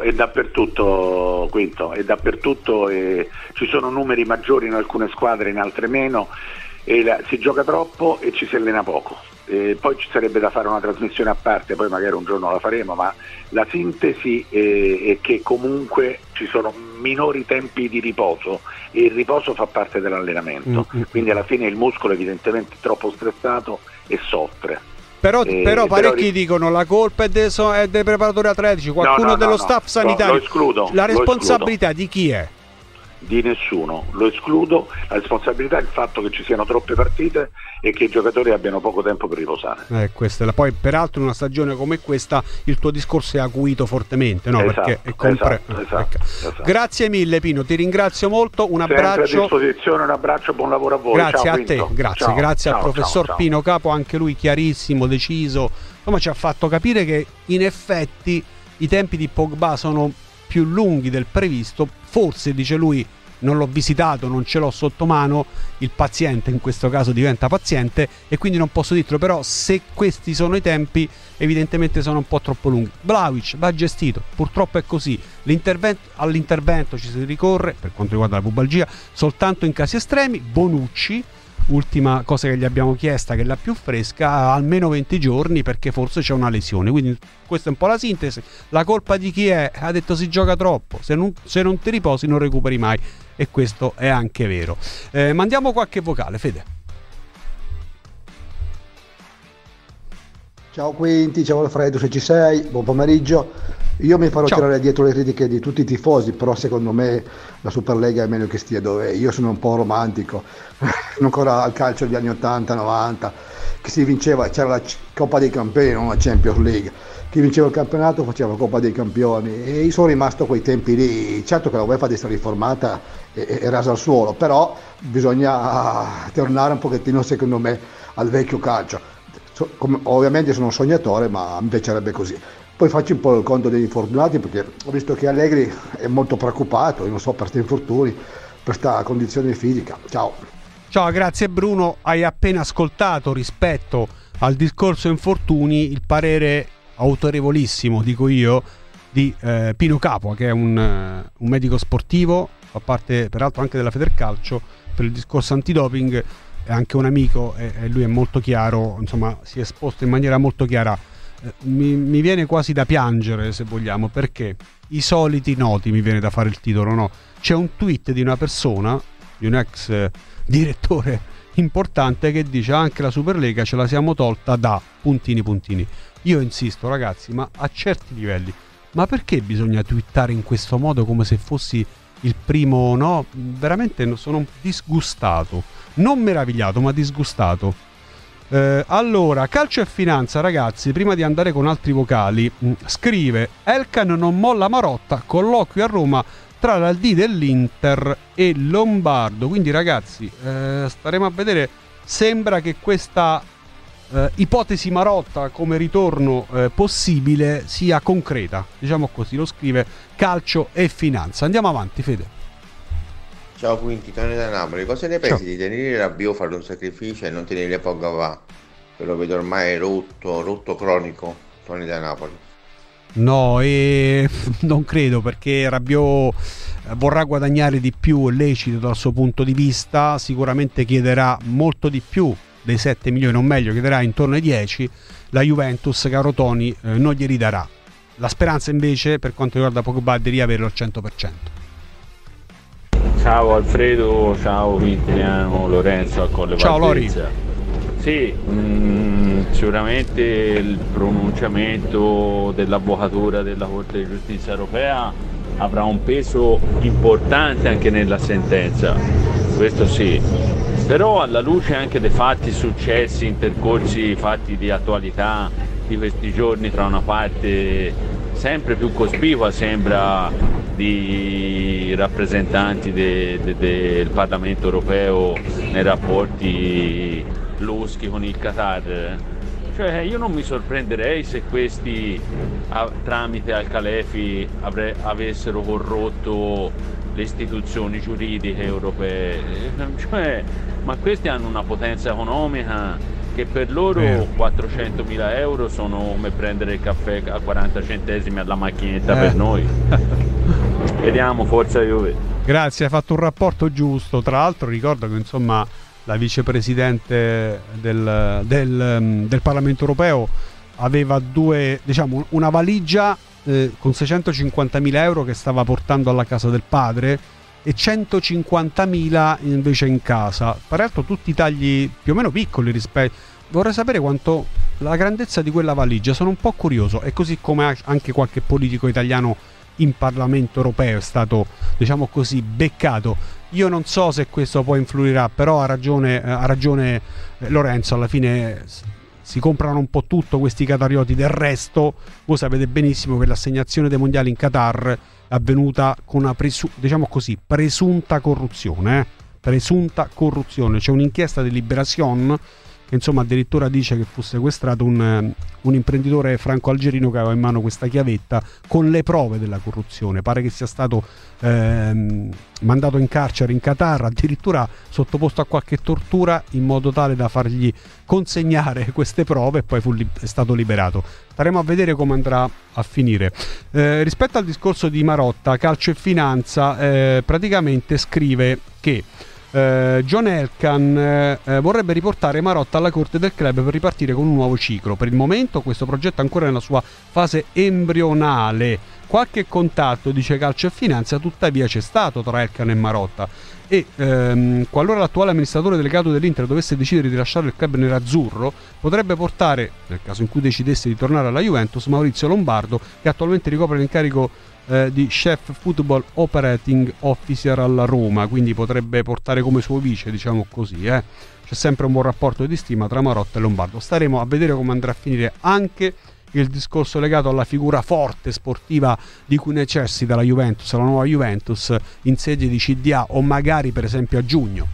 Quinto, è dappertutto, ci sono numeri maggiori in alcune squadre, in altre meno, si gioca troppo e ci si allena poco. Poi ci sarebbe da fare una trasmissione a parte, poi magari un giorno la faremo, ma la sintesi è che comunque ci sono minori tempi di riposo e il riposo fa parte dell'allenamento, quindi alla fine il muscolo evidentemente è troppo stressato e soffre. Però parecchi dicono la colpa è dei preparatori atletici, qualcuno dello staff sanitario. Lo escludo. La responsabilità di chi è? Di nessuno, lo escludo. La responsabilità è il fatto che ci siano troppe partite e che i giocatori abbiano poco tempo per riposare. Poi peraltro in una stagione come questa il tuo discorso è acuito fortemente, no? Esatto, perché è Grazie mille Pino, ti ringrazio molto, un abbraccio. Sempre a disposizione, un abbraccio, buon lavoro a voi. Grazie. Ciao, a te, grazie al professor Pino Capo, anche lui chiarissimo, deciso, insomma ci ha fatto capire che in effetti i tempi di Pogba sono più lunghi del previsto, forse dice lui non l'ho visitato, non ce l'ho sotto mano, il paziente in questo caso diventa paziente e quindi non posso dirlo, però se questi sono i tempi evidentemente sono un po' troppo lunghi. Vlahovic va gestito, purtroppo è così, all'intervento ci si ricorre per quanto riguarda la pubalgia soltanto in casi estremi. Bonucci, ultima cosa che gli abbiamo chiesta, che è la più fresca, ha almeno 20 giorni perché forse c'è una lesione, quindi questa è un po' la sintesi. La colpa di chi è? Ha detto si gioca troppo, se non ti riposi non recuperi mai, e questo è anche vero. Mandiamo qualche vocale, Fede. Ciao Quinti, ciao Alfredo, se ci sei, buon pomeriggio. Io mi farò tirare dietro le critiche di tutti i tifosi, però secondo me la Superlega è meglio che stia dove è. Io sono un po' romantico, ancora al calcio degli anni 80-90, che si vinceva, c'era la Coppa dei Campioni, non la Champions League. Chi vinceva il campionato faceva la Coppa dei Campioni, e io sono rimasto a quei tempi lì. Certo che la UEFA deve essere riformata e rasa al suolo, però bisogna tornare un pochettino, secondo me, al vecchio calcio. Ovviamente sono un sognatore, ma mi piacerebbe così. Poi faccio un po' il conto degli infortunati, perché ho visto che Allegri è molto preoccupato, io non so, per questi infortuni, per questa condizione fisica. Ciao, grazie Bruno. Hai appena ascoltato, rispetto al discorso infortuni, il parere autorevolissimo, dico io, di Pino Capo, che è un medico sportivo, fa parte peraltro anche della Federcalcio per il discorso antidoping, è anche un amico e lui è molto chiaro, insomma si è esposto in maniera molto chiara. Mi viene quasi da piangere, se vogliamo, perché i soliti noti, mi viene da fare il titolo, no? C'è un tweet di una persona, di un ex direttore importante, che dice anche la Superlega ce la siamo tolta da puntini. Io insisto, ragazzi, ma a certi livelli, ma perché bisogna twittare in questo modo, come se fossi il primo? No, veramente sono disgustato, non meravigliato ma disgustato. Allora, calcio e finanza, ragazzi, prima di andare con altri vocali, scrive Elkan non molla Marotta, colloquio a Roma tra la D dell'Inter e Lombardo. Quindi ragazzi, staremo a vedere. Sembra che questa ipotesi Marotta come ritorno possibile sia concreta, diciamo così. Lo scrive calcio e finanza. Andiamo avanti, Fede. Ciao Quinti, Tony da Napoli. Cosa ne pensi di tenere Rabiot, fare un sacrificio e non tenere Pogba? Che lo vedo ormai rotto cronico, Tony da Napoli. No, non credo, perché Rabiot vorrà guadagnare di più, lecito dal suo punto di vista, sicuramente chiederà molto di più dei 7 milioni, non meglio, chiederà intorno ai 10. La Juventus, caro Tony, non glieli darà. La speranza invece per quanto riguarda Pogba è di riaverlo al 100%. Ciao Alfredo, ciao Vittoriano, Lorenzo a Colle Ciao Lori. Sì, sicuramente il pronunciamento dell'avvocatura della Corte di Giustizia Europea avrà un peso importante anche nella sentenza, questo sì, però alla luce anche dei fatti successi, intercorsi, fatti di attualità di questi giorni, tra una parte sempre più cospicua sembra di rappresentanti del Parlamento europeo nei rapporti loschi con il Qatar, cioè io non mi sorprenderei se questi tramite Al-Khalefi avessero corrotto le istituzioni giuridiche europee, cioè, ma questi hanno una potenza economica che per loro 400.000 euro sono come prendere il caffè a 40 centesimi alla macchinetta per noi. Vediamo, forza Juve. Grazie, hai fatto un rapporto giusto. Tra l'altro ricordo che insomma la vicepresidente del Parlamento europeo aveva una valigia con 650.000 euro che stava portando alla casa del padre e 150.000 invece in casa. Peraltro tutti tagli più o meno piccoli rispetto. Vorrei sapere quanto la grandezza di quella valigia, sono un po' curioso, e così come anche qualche politico italiano in Parlamento europeo è stato, diciamo così, beccato. Io non so se questo poi influirà, però ha ragione Lorenzo, alla fine si comprano un po' tutto questi qatarioti. Del resto voi sapete benissimo che l'assegnazione dei mondiali in Qatar è avvenuta con una presunta corruzione, presunta corruzione. C'è un'inchiesta di Libération che insomma addirittura dice che fu sequestrato un imprenditore franco-algerino che aveva in mano questa chiavetta con le prove della corruzione. Pare che sia stato mandato in carcere in Qatar, addirittura sottoposto a qualche tortura in modo tale da fargli consegnare queste prove, e poi è stato liberato. Staremo a vedere come andrà a finire. Rispetto al discorso di Marotta, Calcio e Finanza praticamente scrive che John Elkann vorrebbe riportare Marotta alla corte del club per ripartire con un nuovo ciclo. Per il momento questo progetto è ancora nella sua fase embrionale. Qualche contatto, dice Calcio e Finanza, tuttavia c'è stato tra Elkann e Marotta, e qualora l'attuale amministratore delegato dell'Inter dovesse decidere di lasciare il club nerazzurro, potrebbe portare, nel caso in cui decidesse di tornare alla Juventus, Maurizio Lombardo, che attualmente ricopre l'incarico di Chef Football Operating Officer alla Roma, quindi potrebbe portare come suo vice, diciamo così. C'è sempre un buon rapporto di stima tra Marotta e Lombardo. Staremo a vedere come andrà a finire anche il discorso legato alla figura forte sportiva di cui necessita la Juventus, la nuova Juventus, in sede di CDA o magari per esempio a giugno.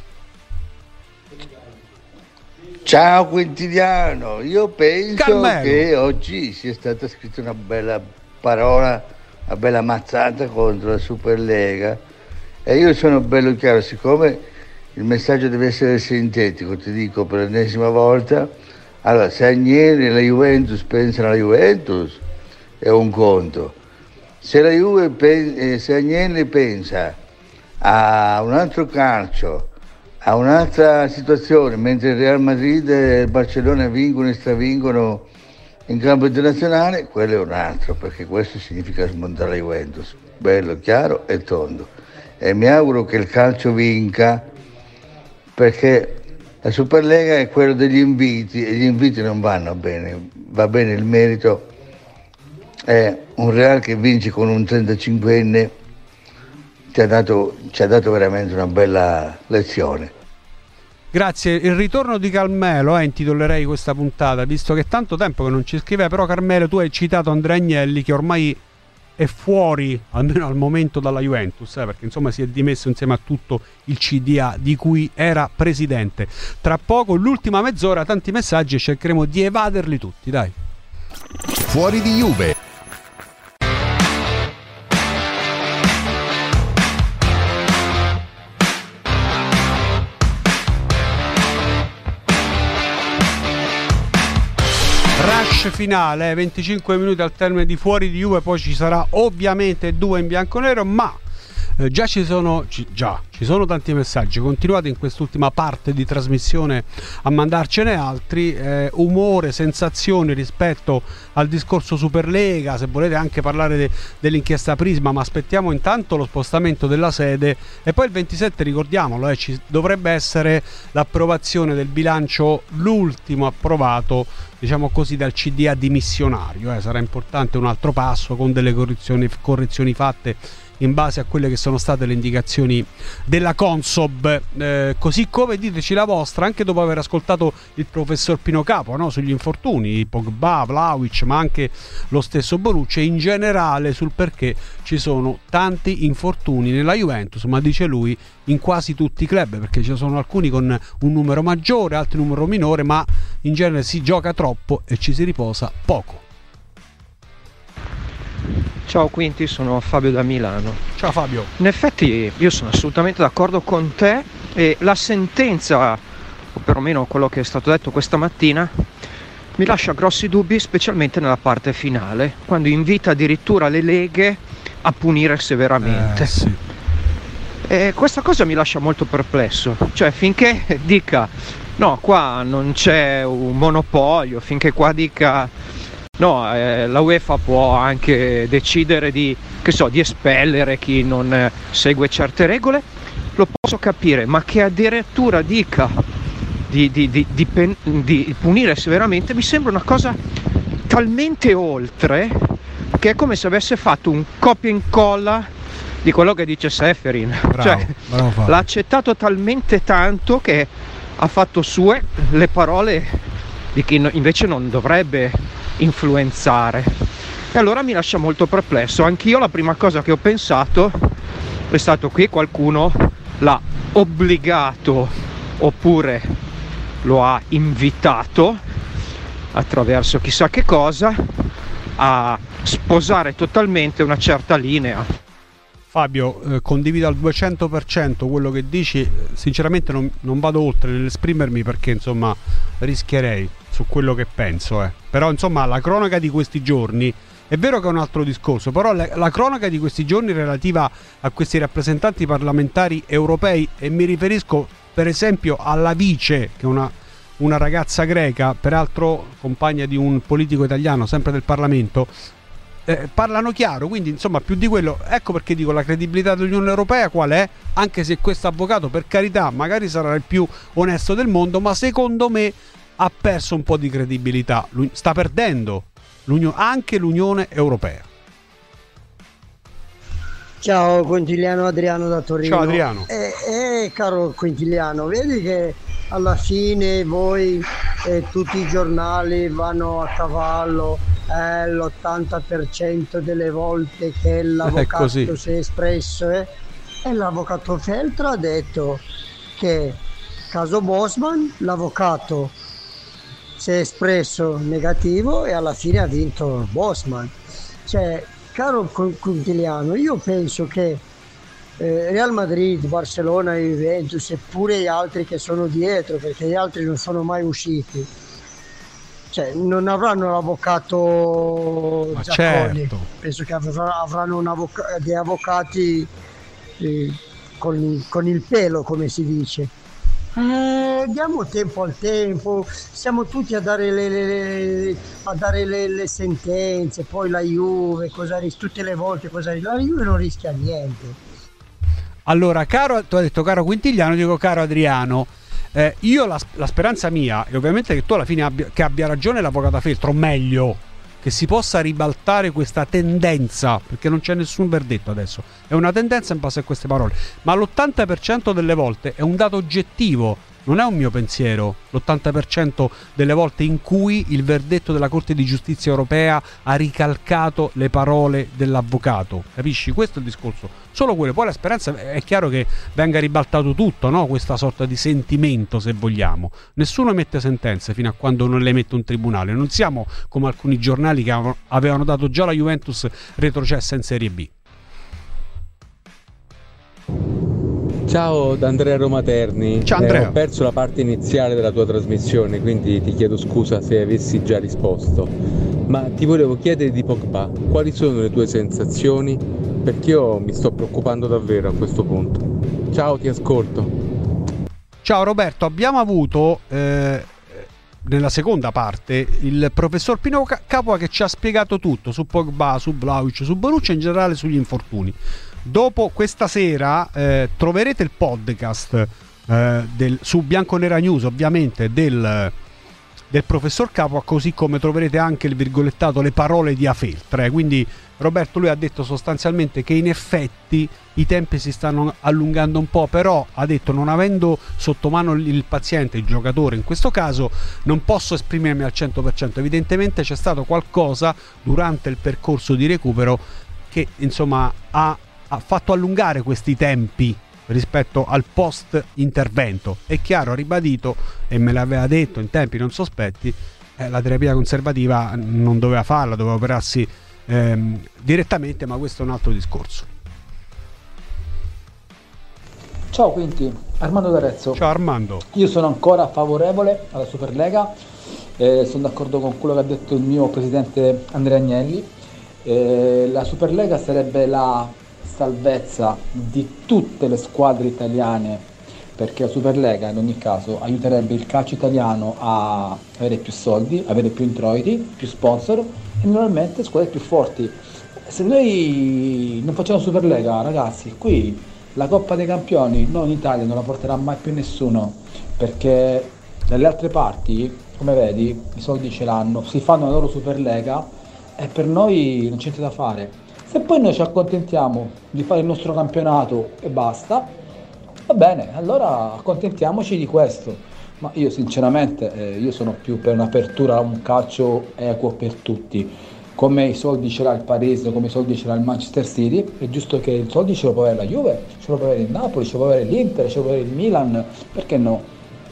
Ciao Quintiliano, io penso Carmelo, che oggi sia stata scritta una bella parola, una bella mazzata contro la Superlega, e io sono bello chiaro, siccome il messaggio deve essere sintetico, ti dico per l'ennesima volta. Allora, se Agnelli e la Juventus pensano alla Juventus è un conto, se Agnelli pensa a un altro calcio, a un'altra situazione, mentre il Real Madrid e il Barcellona vincono e stravincono in campo internazionale, quello è un altro, perché questo significa smontare la Juventus, bello, chiaro e tondo. E mi auguro che il calcio vinca, perché la Superlega è quello degli inviti e gli inviti non vanno bene, va bene il merito. È un Real che vince con un 35enne, ci ha dato veramente una bella lezione. Grazie. Il ritorno di Carmelo, intitolerei questa puntata, visto che è tanto tempo che non ci scriveva. Però Carmelo, tu hai citato Andrea Agnelli, che ormai è fuori, almeno al momento, dalla Juventus, perché insomma si è dimesso insieme a tutto il CDA di cui era presidente. Tra poco, l'ultima mezz'ora, tanti messaggi e cercheremo di evaderli tutti, dai. Fuori di Juve. Finale, 25 minuti al termine di Fuori di Juve, poi ci sarà ovviamente 2 in bianconero, ma già ci sono tanti messaggi. Continuate in quest'ultima parte di trasmissione a mandarcene altri, umore, sensazioni rispetto al discorso Superlega, se volete anche parlare dell'inchiesta Prisma, ma aspettiamo intanto lo spostamento della sede, e poi il 27, ricordiamolo, ci dovrebbe essere l'approvazione del bilancio, l'ultimo approvato, diciamo così, dal CDA dimissionario. Sarà importante un altro passo con delle correzioni fatte in base a quelle che sono state le indicazioni della Consob, così come diteci la vostra anche dopo aver ascoltato il professor Pino Capo, no? Sugli infortuni, Pogba, Vlahovic, ma anche lo stesso Bonucci, e in generale sul perché ci sono tanti infortuni nella Juventus, ma dice lui in quasi tutti i club, perché ci sono alcuni con un numero maggiore, altri un numero minore, ma in genere si gioca troppo e ci si riposa poco. Ciao Quinti, sono Fabio da Milano. Ciao Fabio. In effetti io sono assolutamente d'accordo con te, e la sentenza, o perlomeno quello che è stato detto questa mattina, mi lascia grossi dubbi, specialmente nella parte finale, quando invita addirittura le leghe a punire severamente. Sì. E questa cosa mi lascia molto perplesso, cioè finché dica no, qua non c'è un monopolio, finché qua dica no, la UEFA può anche decidere di espellere chi non segue certe regole, lo posso capire, ma che addirittura dica di punire severamente mi sembra una cosa talmente oltre che è come se avesse fatto un copia e incolla di quello che dice Seferin. Bravo. L'ha accettato talmente tanto che ha fatto sue le parole di chi invece non dovrebbe influenzare, e allora mi lascia molto perplesso. Anch'io la prima cosa che ho pensato è stato: qui qualcuno l'ha obbligato oppure lo ha invitato attraverso chissà che cosa a sposare totalmente una certa linea. Fabio, condivido al 200% quello che dici. Sinceramente non vado oltre nell'esprimermi, perché insomma rischierei su quello che penso. Però insomma la cronaca di questi giorni, è vero che è un altro discorso, però la cronaca di questi giorni relativa a questi rappresentanti parlamentari europei, e mi riferisco per esempio alla vice, che è una ragazza greca, peraltro compagna di un politico italiano, sempre del Parlamento, parlano chiaro. Quindi insomma, più di quello, ecco perché dico, la credibilità dell'Unione Europea qual è? Anche se questo avvocato, per carità, magari sarà il più onesto del mondo, ma secondo me ha perso un po' di credibilità, sta perdendo anche l'Unione Europea. Ciao Quintiliano, Adriano da Torino. Ciao Adriano. Caro Quintiliano, vedi che alla fine voi tutti i giornali vanno a cavallo, l'80% delle volte che l'avvocato si è espresso, e l'avvocato Feltro ha detto che caso Bosman l'avvocato si è espresso negativo e alla fine ha vinto Bosman. Cioè, caro Quintiliano, io penso che Real Madrid, Barcellona e Juventus, e pure gli altri che sono dietro, perché gli altri non sono mai usciti, cioè non avranno l'avvocato Zacconi. Certo. Penso che avranno dei avvocati con il pelo, come si dice. Diamo tempo al tempo, siamo tutti a dare le sentenze. Poi la Juve tutte le volte la Juve non rischia niente. Allora, tu hai detto caro Quintiliano, dico caro Adriano, io la speranza mia, e ovviamente che tu alla fine abbia ragione l'avvocato Feltro, meglio che si possa ribaltare questa tendenza, perché non c'è nessun verdetto adesso, è una tendenza in base a queste parole, ma l'80% delle volte è un dato oggettivo, non è un mio pensiero, l'80% delle volte in cui il verdetto della Corte di Giustizia Europea ha ricalcato le parole dell'avvocato, capisci? Questo è il discorso, solo quello. Poi la speranza è chiaro che venga ribaltato tutto, no? Questa sorta di sentimento, se vogliamo. Nessuno emette sentenze fino a quando non le emette un tribunale, non siamo come alcuni giornali che avevano dato già la Juventus retrocessa in Serie B. Ciao da Andrea Romaterni. Ciao Andrea. Ho perso la parte iniziale della tua trasmissione, quindi ti chiedo scusa se avessi già risposto, ma ti volevo chiedere di Pogba, quali sono le tue sensazioni? Perché io mi sto preoccupando davvero a questo punto. Ciao, ti ascolto. Ciao Roberto, abbiamo avuto nella seconda parte il professor Pino Capua che ci ha spiegato tutto su Pogba, su Vlahovic, su Bonucci e in generale sugli infortuni. Dopo questa sera troverete il podcast su Bianconera News, ovviamente, del professor Capua, così come troverete anche il virgolettato le parole di Afeltre. Quindi Roberto, lui ha detto sostanzialmente che in effetti i tempi si stanno allungando un po', però ha detto, non avendo sotto mano il paziente, il giocatore in questo caso, non posso esprimermi al 100%. Evidentemente c'è stato qualcosa durante il percorso di recupero che insomma ha fatto allungare questi tempi rispetto al post intervento. È chiaro, ha ribadito, e me l'aveva detto in tempi non sospetti, la terapia conservativa non doveva farla, doveva operarsi direttamente, ma questo è un altro discorso. Ciao Quinti, Armando d'Arezzo. Ciao Armando. Io sono ancora favorevole alla Superlega, sono d'accordo con quello che ha detto il mio presidente Andrea Agnelli. La Superlega sarebbe la salvezza di tutte le squadre italiane, perché la Superlega in ogni caso aiuterebbe il calcio italiano a avere più soldi, avere più introiti, più sponsor e normalmente squadre più forti. Se noi non facciamo Superlega, ragazzi, qui la Coppa dei Campioni noi in Italia non la porterà mai più nessuno, perché Dalle altre parti, come vedi, i soldi ce l'hanno, si fanno la loro Superlega e per noi non c'è niente da fare. Se poi noi ci accontentiamo di fare il nostro campionato e basta, va bene, allora accontentiamoci di questo. Ma io sinceramente io sono più per un'apertura a un calcio equo per tutti. Come i soldi ce l'ha il Paris, come i soldi ce l'ha il Manchester City, è giusto che i soldi ce lo può avere la Juve, ce lo può avere il Napoli, ce lo può avere l'Inter, ce lo può avere il Milan, perché no?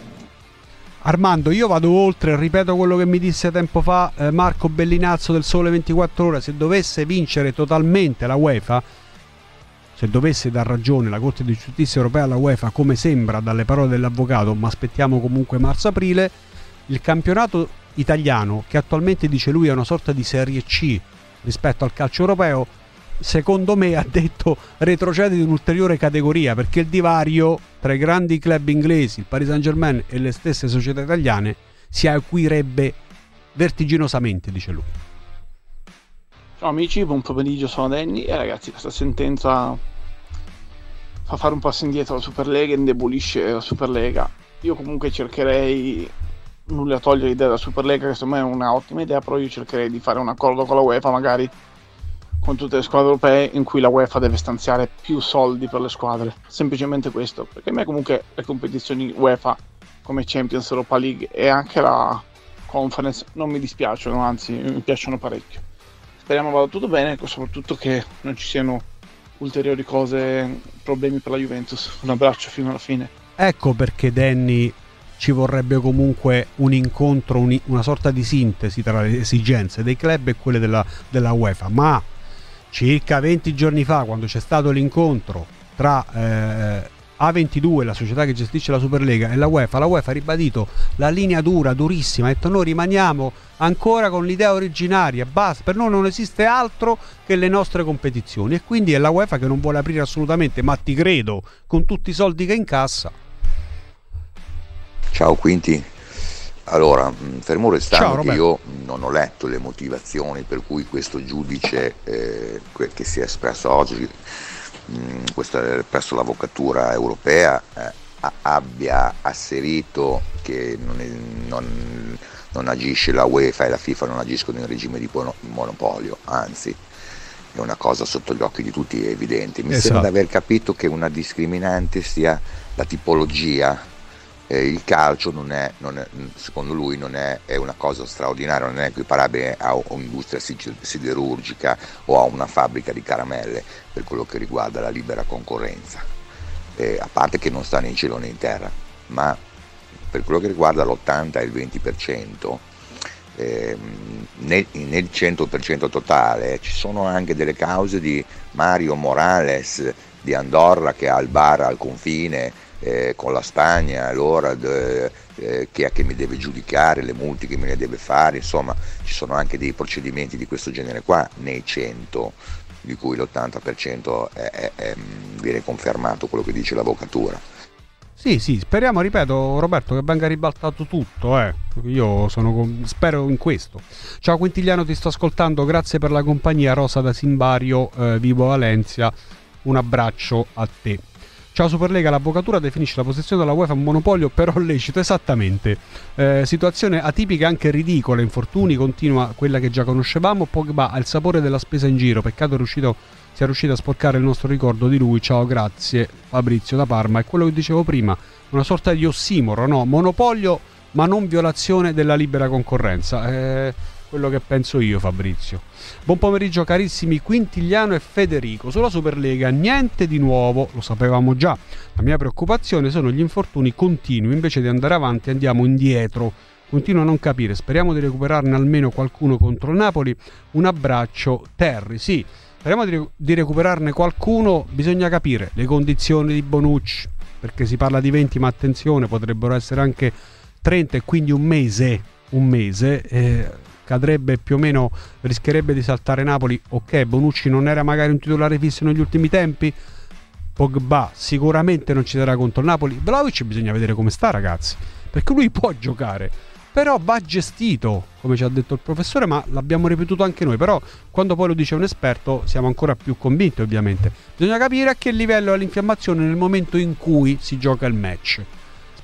Armando, io vado oltre, ripeto quello che mi disse tempo fa Marco Bellinazzo del Sole 24 Ore: se dovesse vincere totalmente la UEFA, se dovesse dar ragione la Corte di Giustizia Europea alla UEFA, come sembra dalle parole dell'avvocato, ma aspettiamo comunque marzo-aprile, il campionato italiano, che attualmente dice lui è una sorta di Serie C rispetto al calcio europeo, secondo me, ha detto, retrocede di un'ulteriore categoria, perché il divario tra i grandi club inglesi, il Paris Saint-Germain e le stesse società italiane, si acuirebbe vertiginosamente, dice lui. Ciao amici, buon pomeriggio, sono Danny e ragazzi, questa sentenza fa fare un passo indietro alla Superlega, indebolisce la Superlega. Io comunque cercherei, nulla a togliere l'idea della Superlega, che secondo me è una ottima idea, però io cercherei di fare un accordo con la UEFA, magari con tutte le squadre europee, in cui la UEFA deve stanziare più soldi per le squadre, semplicemente questo, perché a me comunque le competizioni UEFA come Champions, Europa League e anche la Conference non mi dispiacciono, anzi mi piacciono parecchio. Speriamo vada tutto bene, soprattutto che non ci siano ulteriori cose, problemi per la Juventus. Un abbraccio fino alla fine. Ecco perché, Danny, ci vorrebbe comunque un incontro, una sorta di sintesi tra le esigenze dei club e quelle della UEFA. Ma circa 20 giorni fa, quando c'è stato l'incontro tra A22, la società che gestisce la Superlega, e la UEFA ha ribadito la linea durissima, ha detto: noi rimaniamo ancora con l'idea originaria, basta, per noi non esiste altro che le nostre competizioni, e quindi è la UEFA che non vuole aprire assolutamente, ma ti credo, con tutti i soldi che incassa. Ciao Quinti, allora, fermo restando che io non ho letto le motivazioni per cui questo giudice che si è espresso oggi presso l'Avvocatura Europea abbia asserito che non agisce la UEFA e la FIFA, non agiscono in regime di monopolio, anzi è una cosa sotto gli occhi di tutti evidente. Mi sembra di aver capito che una discriminante sia la tipologia. Il calcio secondo lui è una cosa straordinaria, non è equiparabile a un'industria siderurgica o a una fabbrica di caramelle per quello che riguarda la libera concorrenza, a parte che non sta né in cielo né in terra, ma per quello che riguarda l'80 e il 20%, nel 100% totale ci sono anche delle cause di Mario Morales di Andorra, che ha il bar al confine con la Spagna, allora chi è che mi deve giudicare, le multe che me ne deve fare, insomma ci sono anche dei procedimenti di questo genere qua nei 100, di cui l'80% viene confermato quello che dice l'avvocatura. Sì, speriamo, ripeto Roberto, che venga ribaltato tutto, io spero in questo. Ciao Quintiliano, ti sto ascoltando, grazie per la compagnia. Rosa da Simbario, Vibo Valencia, un abbraccio a te. Ciao Superlega, l'avvocatura definisce la posizione della UEFA un monopolio però lecito, esattamente. Situazione atipica e anche ridicola, infortuni, continua quella che già conoscevamo. Pogba ha il sapore della spesa in giro, peccato sia riuscito a sporcare il nostro ricordo di lui. Ciao, grazie Fabrizio da Parma. È quello che dicevo prima, una sorta di ossimoro, no? Monopolio ma non violazione della libera concorrenza. Quello che penso io, Fabrizio. Buon pomeriggio carissimi Quintiliano e Federico. Sulla Superlega niente di nuovo, lo sapevamo già. La mia preoccupazione sono gli infortuni continui, invece di andare avanti andiamo indietro. Continuo a non capire, speriamo di recuperarne almeno qualcuno contro il Napoli. Un abbraccio Terry. Sì, speriamo di recuperarne qualcuno, bisogna capire le condizioni di Bonucci, perché si parla di 20, ma attenzione, potrebbero essere anche 30 e quindi un mese. Cadrebbe più o meno, rischierebbe di saltare Napoli. Ok, Bonucci non era magari un titolare fisso negli ultimi tempi, Pogba sicuramente non ci sarà contro il Napoli. Vlahovic bisogna vedere come sta, ragazzi, perché lui può giocare, però va gestito, come ci ha detto il professore, ma l'abbiamo ripetuto anche noi. Però quando poi lo dice un esperto siamo ancora più convinti, ovviamente. Bisogna capire a che livello è l'infiammazione nel momento in cui si gioca il match.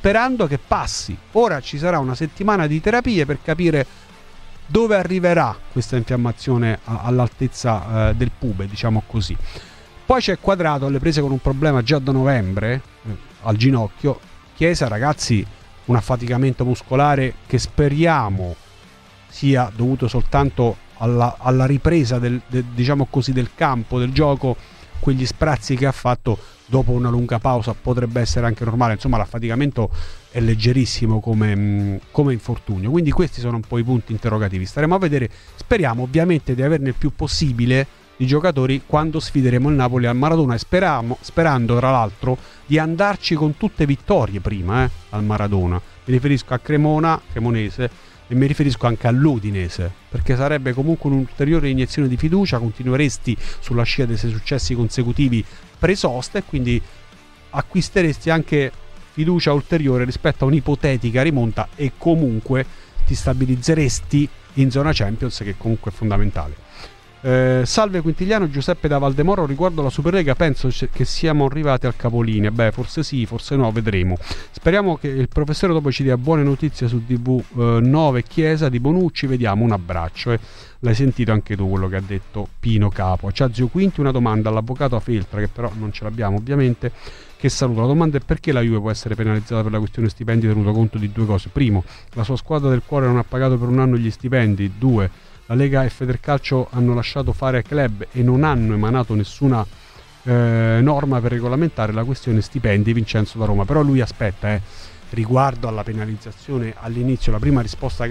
sperando che passi. Ora ci sarà una settimana di terapie per capire dove arriverà questa infiammazione all'altezza del pube, diciamo così. Poi c'è Quadrato alle prese con un problema già da novembre al ginocchio. Chiesa, ragazzi, un affaticamento muscolare che speriamo sia dovuto soltanto alla ripresa diciamo così, del campo, del gioco. Quegli sprazzi che ha fatto dopo una lunga pausa potrebbe essere anche normale. Insomma, l'affaticamento è leggerissimo come infortunio, quindi questi sono un po' i punti interrogativi. Staremo a vedere. Speriamo ovviamente di averne il più possibile di giocatori quando sfideremo il Napoli al Maradona, e sperando tra l'altro di andarci con tutte vittorie prima al Maradona. Mi riferisco a Cremonese, e mi riferisco anche all'Udinese, perché sarebbe comunque un'ulteriore iniezione di fiducia. Continueresti sulla scia dei 6 successi consecutivi pre-sosta e quindi acquisteresti anche fiducia ulteriore rispetto a un'ipotetica rimonta, e comunque ti stabilizzeresti in zona Champions, che comunque è fondamentale. Salve Quintigliano, Giuseppe da Valdemoro. Riguardo la Superlega penso che siamo arrivati al capolinea. Forse sì, forse no, vedremo. Speriamo che il professore dopo ci dia buone notizie su TV9 Chiesa di Bonucci. Vediamo, un abbraccio. L'hai sentito anche tu quello che ha detto Pino Capo. C'ha Zio Quinti una domanda all'avvocato Feltra, che però non ce l'abbiamo ovviamente, che saluta. La domanda è: perché la Juve può essere penalizzata per la questione stipendi tenuto conto di due cose? Primo, la sua squadra del cuore non ha pagato per un anno gli stipendi. 2, la Lega e Federcalcio hanno lasciato fare ai club e non hanno emanato nessuna norma per regolamentare la questione stipendi. Vincenzo da Roma. Però lui aspetta, riguardo alla penalizzazione, all'inizio la prima risposta che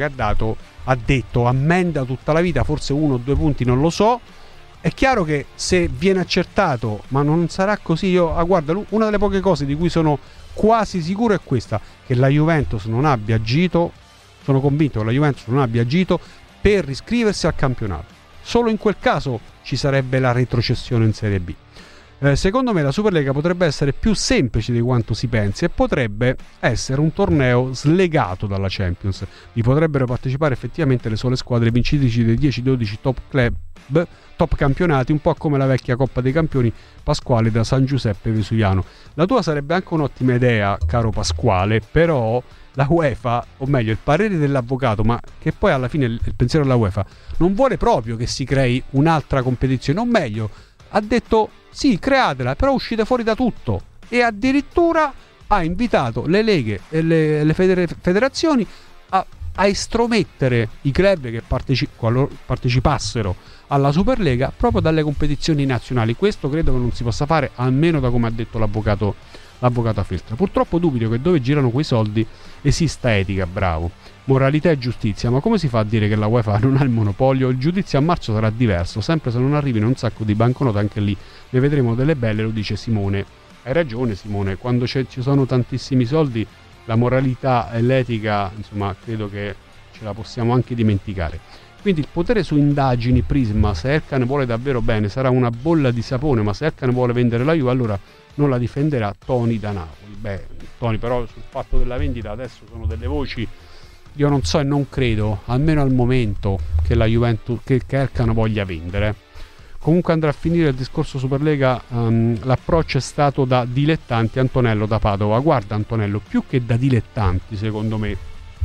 ha detto ammenda tutta la vita, forse 1 o 2 punti, non lo so. È chiaro che se viene accertato, ma non sarà così. Guarda, una delle poche cose di cui sono quasi sicuro è questa, che la Juventus non abbia agito, sono convinto che la Juventus non abbia agito per riscriversi al campionato. Solo in quel caso ci sarebbe la retrocessione in Serie B. Secondo me la Superlega potrebbe essere più semplice di quanto si pensi e potrebbe essere un torneo slegato dalla Champions. Vi potrebbero partecipare effettivamente le sole squadre vincitrici dei 10-12 top club, top campionati, un po' come la vecchia Coppa dei Campioni Pasquale da San Giuseppe Vesuviano. La tua sarebbe anche un'ottima idea, caro Pasquale, però la UEFA, o meglio il parere dell'avvocato, ma che poi alla fine il pensiero della UEFA, non vuole proprio che si crei un'altra competizione, o meglio, ha detto sì, createla, però uscite fuori da tutto, e addirittura ha invitato le leghe e le federazioni a estromettere i club che partecipassero alla Superlega proprio dalle competizioni nazionali. Questo credo che non si possa fare, almeno da come ha detto l'avvocato Feltra. Purtroppo dubito che dove girano quei soldi esista etica, bravo, moralità e giustizia, ma come si fa a dire che la UEFA non ha il monopolio? Il giudizio a marzo sarà diverso, sempre se non arrivino un sacco di banconote, anche lì ne vedremo delle belle, lo dice Simone. Hai ragione Simone, quando ci sono tantissimi soldi la moralità e l'etica, insomma, credo che ce la possiamo anche dimenticare. Quindi il potere su indagini Prisma, se Erkan vuole davvero bene, sarà una bolla di sapone, ma se Erkan vuole vendere la Juve allora non la difenderà Toni da Napoli. Toni, però sul fatto della vendita adesso sono delle voci, io non so e non credo, almeno al momento, che la Juventus, che Erkan voglia vendere. Comunque andrà a finire il discorso Superlega, l'approccio è stato da dilettanti. Antonello da Padova. Guarda Antonello, più che da dilettanti, secondo me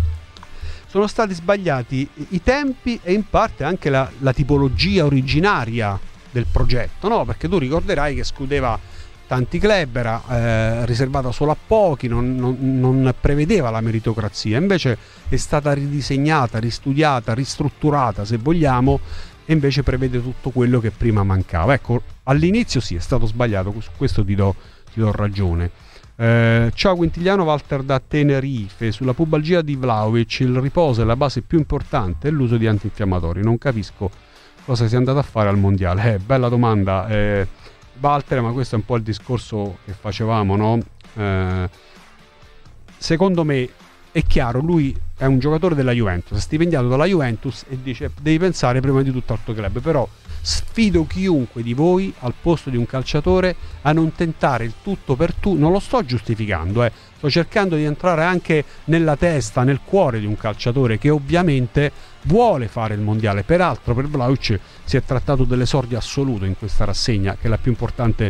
sono stati sbagliati i tempi e in parte anche la tipologia originaria del progetto, no? Perché tu ricorderai che escludeva tanti club, era riservata solo a pochi, non prevedeva la meritocrazia, invece è stata ridisegnata, ristudiata, ristrutturata se vogliamo, e invece prevede tutto quello che prima mancava. Ecco, all'inizio sì, è stato sbagliato, su questo ti do ragione. Ciao Quintigliano, Walter da Tenerife. Sulla pubalgia di Vlahovic il riposo è la base più importante e l'uso di antinfiammatori. Non capisco cosa sia andato a fare al mondiale. Bella domanda, Walter, ma questo è un po' il discorso che facevamo, no? Secondo me è chiaro, lui è un giocatore della Juventus, è stipendiato dalla Juventus e dice devi pensare prima di tutto al tuo club. Però sfido chiunque di voi al posto di un calciatore a non tentare il tutto per tu. Non lo sto giustificando, sto cercando di entrare anche nella testa, nel cuore di un calciatore che ovviamente vuole fare il mondiale. Peraltro per Vlahovic si è trattato dell'esordio assoluto in questa rassegna, che è la più importante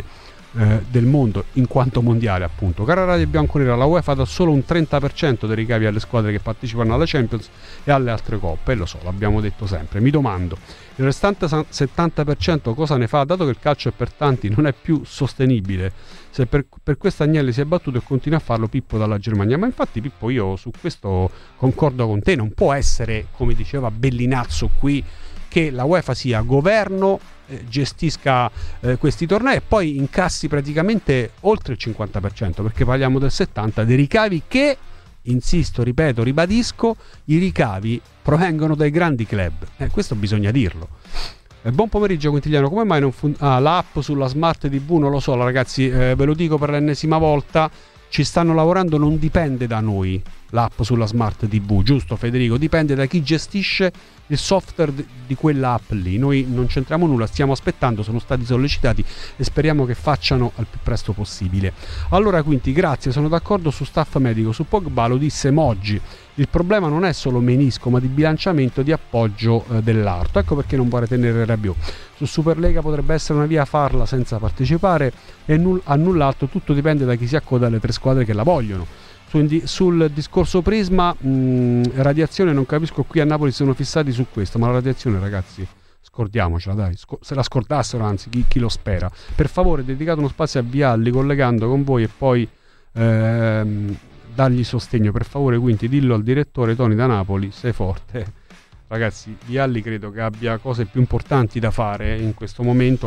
del mondo in quanto mondiale, appunto. Cara Radio Bianconera, la UEFA dà solo un 30% dei ricavi alle squadre che partecipano alla Champions e alle altre coppe, e lo so, l'abbiamo detto sempre. Mi domando, il restante 70% cosa ne fa, dato che il calcio è per tanti non è più sostenibile? Se per questo Agnelli si è battuto e continua a farlo Pippo dalla Germania. Ma infatti, Pippo, io su questo concordo con te. Non può essere, come diceva Bellinazzo qui, che la UEFA sia governo, gestisca questi tornei e poi incassi praticamente oltre il 50%, perché parliamo del 70% dei ricavi che, insisto, ripeto, ribadisco, i ricavi provengono dai grandi club. Questo bisogna dirlo. Buon pomeriggio Quintiliano, come mai non l'app sulla Smart TV? Non lo so ragazzi, ve lo dico per l'ennesima volta, ci stanno lavorando, non dipende da noi l'app sulla Smart TV, giusto Federico? Dipende da chi gestisce il software di quella app lì. Noi non c'entriamo nulla, stiamo aspettando, sono stati sollecitati e speriamo che facciano al più presto possibile. Allora Quinti, grazie, sono d'accordo su staff medico. Su Pogba lo disse Moggi, il problema non è solo menisco ma di bilanciamento, di appoggio dell'arto, ecco perché non vuole tenere Rabiot. Su Superlega potrebbe essere una via farla senza partecipare e a null'altro, tutto dipende da chi si accoda alle 3 squadre che la vogliono. Sul discorso Prisma, radiazione, non capisco, qui a Napoli sono fissati su questo, ma la radiazione ragazzi scordiamocela, dai, se la scordassero, anzi chi lo spera. Per favore dedicate uno spazio a Vialli collegando con voi e poi dargli sostegno, per favore. Quindi dillo al direttore Toni da Napoli, sei forte. Ragazzi, Vialli credo che abbia cose più importanti da fare in questo momento,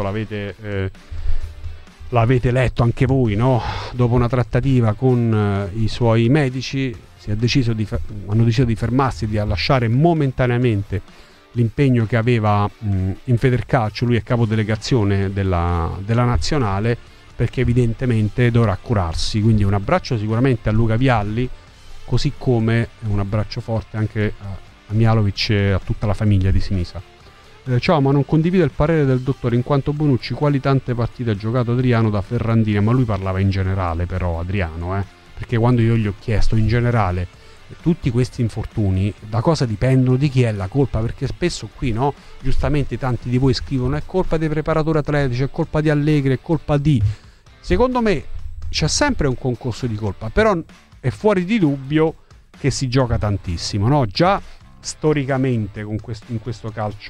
l'avete letto anche voi, no? Dopo una trattativa con i suoi medici hanno deciso di fermarsi, di lasciare momentaneamente l'impegno che aveva in Federcalcio. Lui è capodelegazione della nazionale, perché evidentemente dovrà curarsi. Quindi un abbraccio sicuramente a Luca Vialli, così come un abbraccio forte anche a Mialovic e a tutta la famiglia di Sinisa. Ciao, ma non condivido il parere del dottore, in quanto Bonucci quali tante partite ha giocato Adriano da Ferrandina, ma lui parlava in generale però Adriano, perché quando io gli ho chiesto in generale tutti questi infortuni da cosa dipendono, di chi è la colpa, perché spesso qui, no, giustamente tanti di voi scrivono è colpa dei preparatori atletici, è colpa di Allegri, è colpa di... Secondo me c'è sempre un concorso di colpa, però è fuori di dubbio che si gioca tantissimo, no? Già storicamente in questo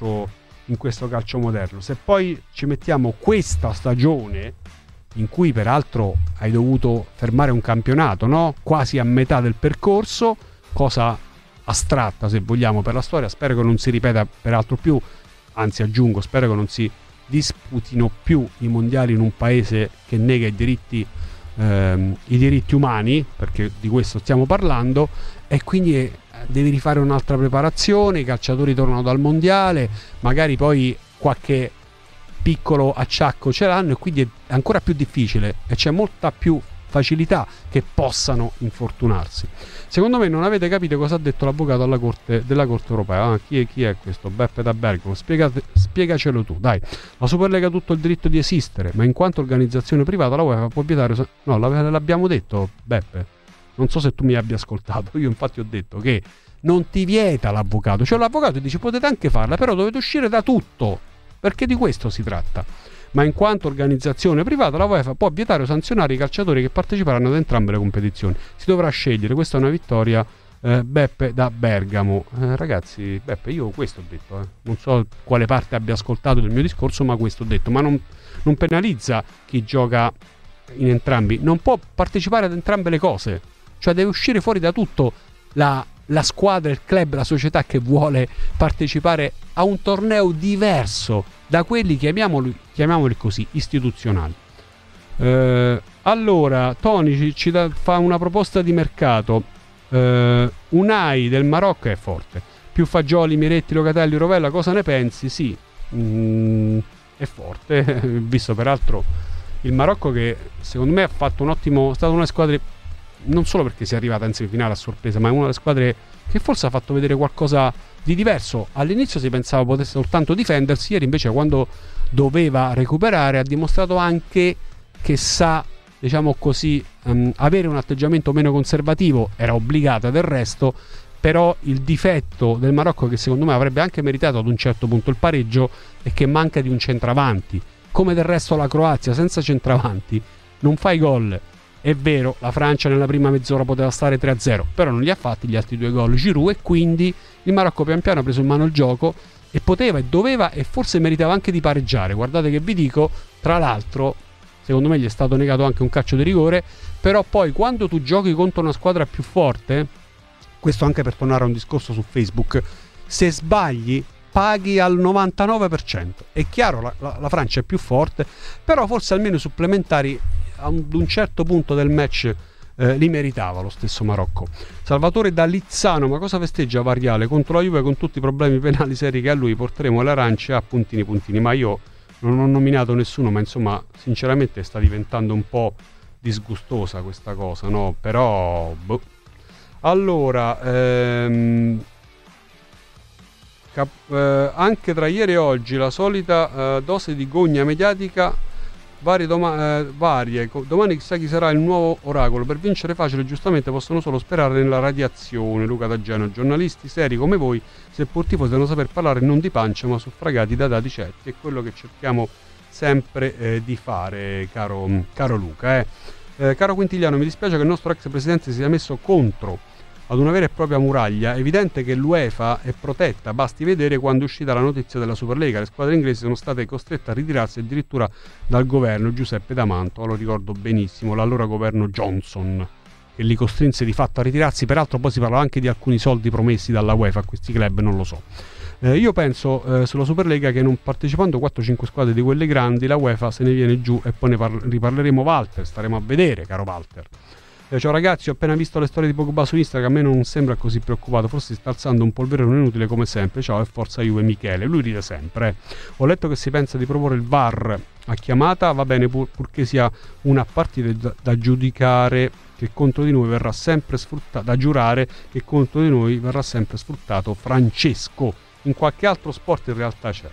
calcio moderno. Se poi ci mettiamo questa stagione in cui peraltro hai dovuto fermare un campionato, no? Quasi a metà del percorso, cosa astratta se vogliamo per la storia, spero che non si ripeta peraltro più, anzi aggiungo, spero che non si disputino più i mondiali in un paese che nega i diritti umani, perché di questo stiamo parlando, e quindi devi rifare un'altra preparazione, i calciatori tornano dal mondiale, magari poi qualche piccolo acciacco ce l'hanno e quindi è ancora più difficile e c'è molta più facilità che possano infortunarsi. Secondo me non avete capito cosa ha detto l'avvocato della Corte Europea. Chi è questo? Beppe da Bergamo. Spiegacelo tu, dai. La Superlega ha tutto il diritto di esistere, ma in quanto organizzazione privata la UEFA può vietare... No, l'abbiamo detto, Beppe. Non so se tu mi abbia ascoltato. Io infatti ho detto che non ti vieta l'avvocato. Cioè l'avvocato dice potete anche farla, però dovete uscire da tutto, perché di questo si tratta. Ma in quanto organizzazione privata la UEFA può vietare o sanzionare i calciatori che parteciperanno ad entrambe le competizioni. Si dovrà scegliere. Questa è una vittoria. Beppe da Bergamo. Ragazzi, Beppe, io questo ho detto. Non so quale parte abbia ascoltato del mio discorso, ma questo ho detto. Ma non penalizza chi gioca in entrambi. Non può partecipare ad entrambe le cose. Cioè deve uscire fuori da tutto la squadra, il club, la società che vuole partecipare a un torneo diverso da quelli, chiamiamoli così, istituzionali. Allora Tony ci fa una proposta di mercato. Unai del Marocco è forte, più Fagioli, Miretti, Locatelli, Rovella, cosa ne pensi? Sì, è forte. Visto peraltro il Marocco che secondo me ha fatto un ottimo, è stata una squadra non solo perché si è arrivata in semifinale a sorpresa, ma è una delle squadre che forse ha fatto vedere qualcosa di diverso. All'inizio si pensava potesse soltanto difendersi, ieri invece quando doveva recuperare ha dimostrato anche che sa, diciamo così, avere un atteggiamento meno conservativo. Era obbligata del resto, però il difetto del Marocco, che secondo me avrebbe anche meritato ad un certo punto il pareggio, è che manca di un centravanti. come del resto la Croazia senza centravanti non fa i gol. È vero, la Francia nella prima mezz'ora poteva stare 3-0, però non li ha fatti gli altri 2 gol Giroud, e quindi il Marocco pian piano ha preso in mano il gioco e poteva e doveva e forse meritava anche di pareggiare. Guardate che vi dico, tra l'altro secondo me gli è stato negato anche un calcio di rigore, però poi quando tu giochi contro una squadra più forte, questo anche per tornare a un discorso su Facebook, se sbagli paghi al 99%. È chiaro, la Francia è più forte, però forse almeno i supplementari ad un certo punto del match li meritava lo stesso Marocco. Salvatore da Lizzano: ma cosa festeggia Variale contro la Juve con tutti i problemi penali seri che a lui? Porteremo le arance a puntini. Ma io non ho nominato nessuno, ma insomma sinceramente sta diventando un po' disgustosa questa cosa, no? Però allora anche tra ieri e oggi la solita dose di gogna mediatica varie. Domani chissà chi sarà il nuovo oracolo. Per vincere facile giustamente possono solo sperare nella radiazione. Luca da Genoa: giornalisti seri come voi, seppur tifosi, devono saper parlare non di pancia ma suffragati da dati certi. È quello che cerchiamo sempre di fare, caro Luca. Caro Quintigliano, mi dispiace che il nostro ex presidente si sia messo contro ad una vera e propria muraglia. È evidente che l'UEFA è protetta, basti vedere quando è uscita la notizia della Superlega. Le squadre inglesi sono state costrette a ritirarsi addirittura dal governo Giuseppe D'Amato, lo ricordo benissimo, l'allora governo Johnson, che li costrinse di fatto a ritirarsi. Peraltro poi si parla anche di alcuni soldi promessi dalla UEFA a questi club, non lo so. Io penso sulla Superlega che non partecipando 4-5 squadre di quelle grandi la UEFA se ne viene giù, e poi ne riparleremo, Walter, staremo a vedere, caro Walter. Ciao ragazzi, ho appena visto le storie di Pogba su Instagram, a me non sembra così preoccupato, forse si sta alzando un polverone inutile come sempre. Ciao e forza Juve Michele, lui ride sempre. Ho letto che si pensa di proporre il VAR a chiamata, va bene purché sia una partita da giudicare che contro di noi verrà sempre sfruttato, da giurare che contro di noi verrà sempre sfruttato Francesco. In qualche altro sport in realtà c'è,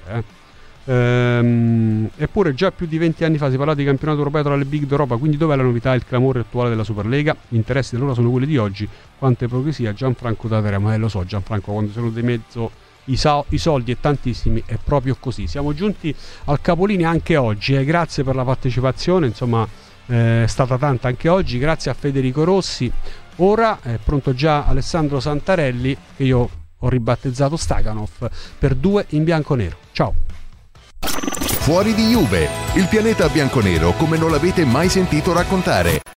eppure già più di 20 anni fa si parlava di campionato europeo tra le big d'Europa, quindi dov'è la novità e il clamore attuale della Superlega? Gli interessi allora sono quelli di oggi. Quanta ipocrisia, Gianfranco da Teramo. Lo so Gianfranco, quando sono di mezzo i soldi e tantissimi è proprio così. Siamo giunti al capolinea anche oggi, grazie per la partecipazione, insomma è stata tanta anche oggi, grazie a Federico Rossi. Ora è pronto già Alessandro Santarelli, che io ho ribattezzato Staganov, per 2 in bianco-nero. Ciao. Fuori di Juve, il pianeta bianconero come non l'avete mai sentito raccontare.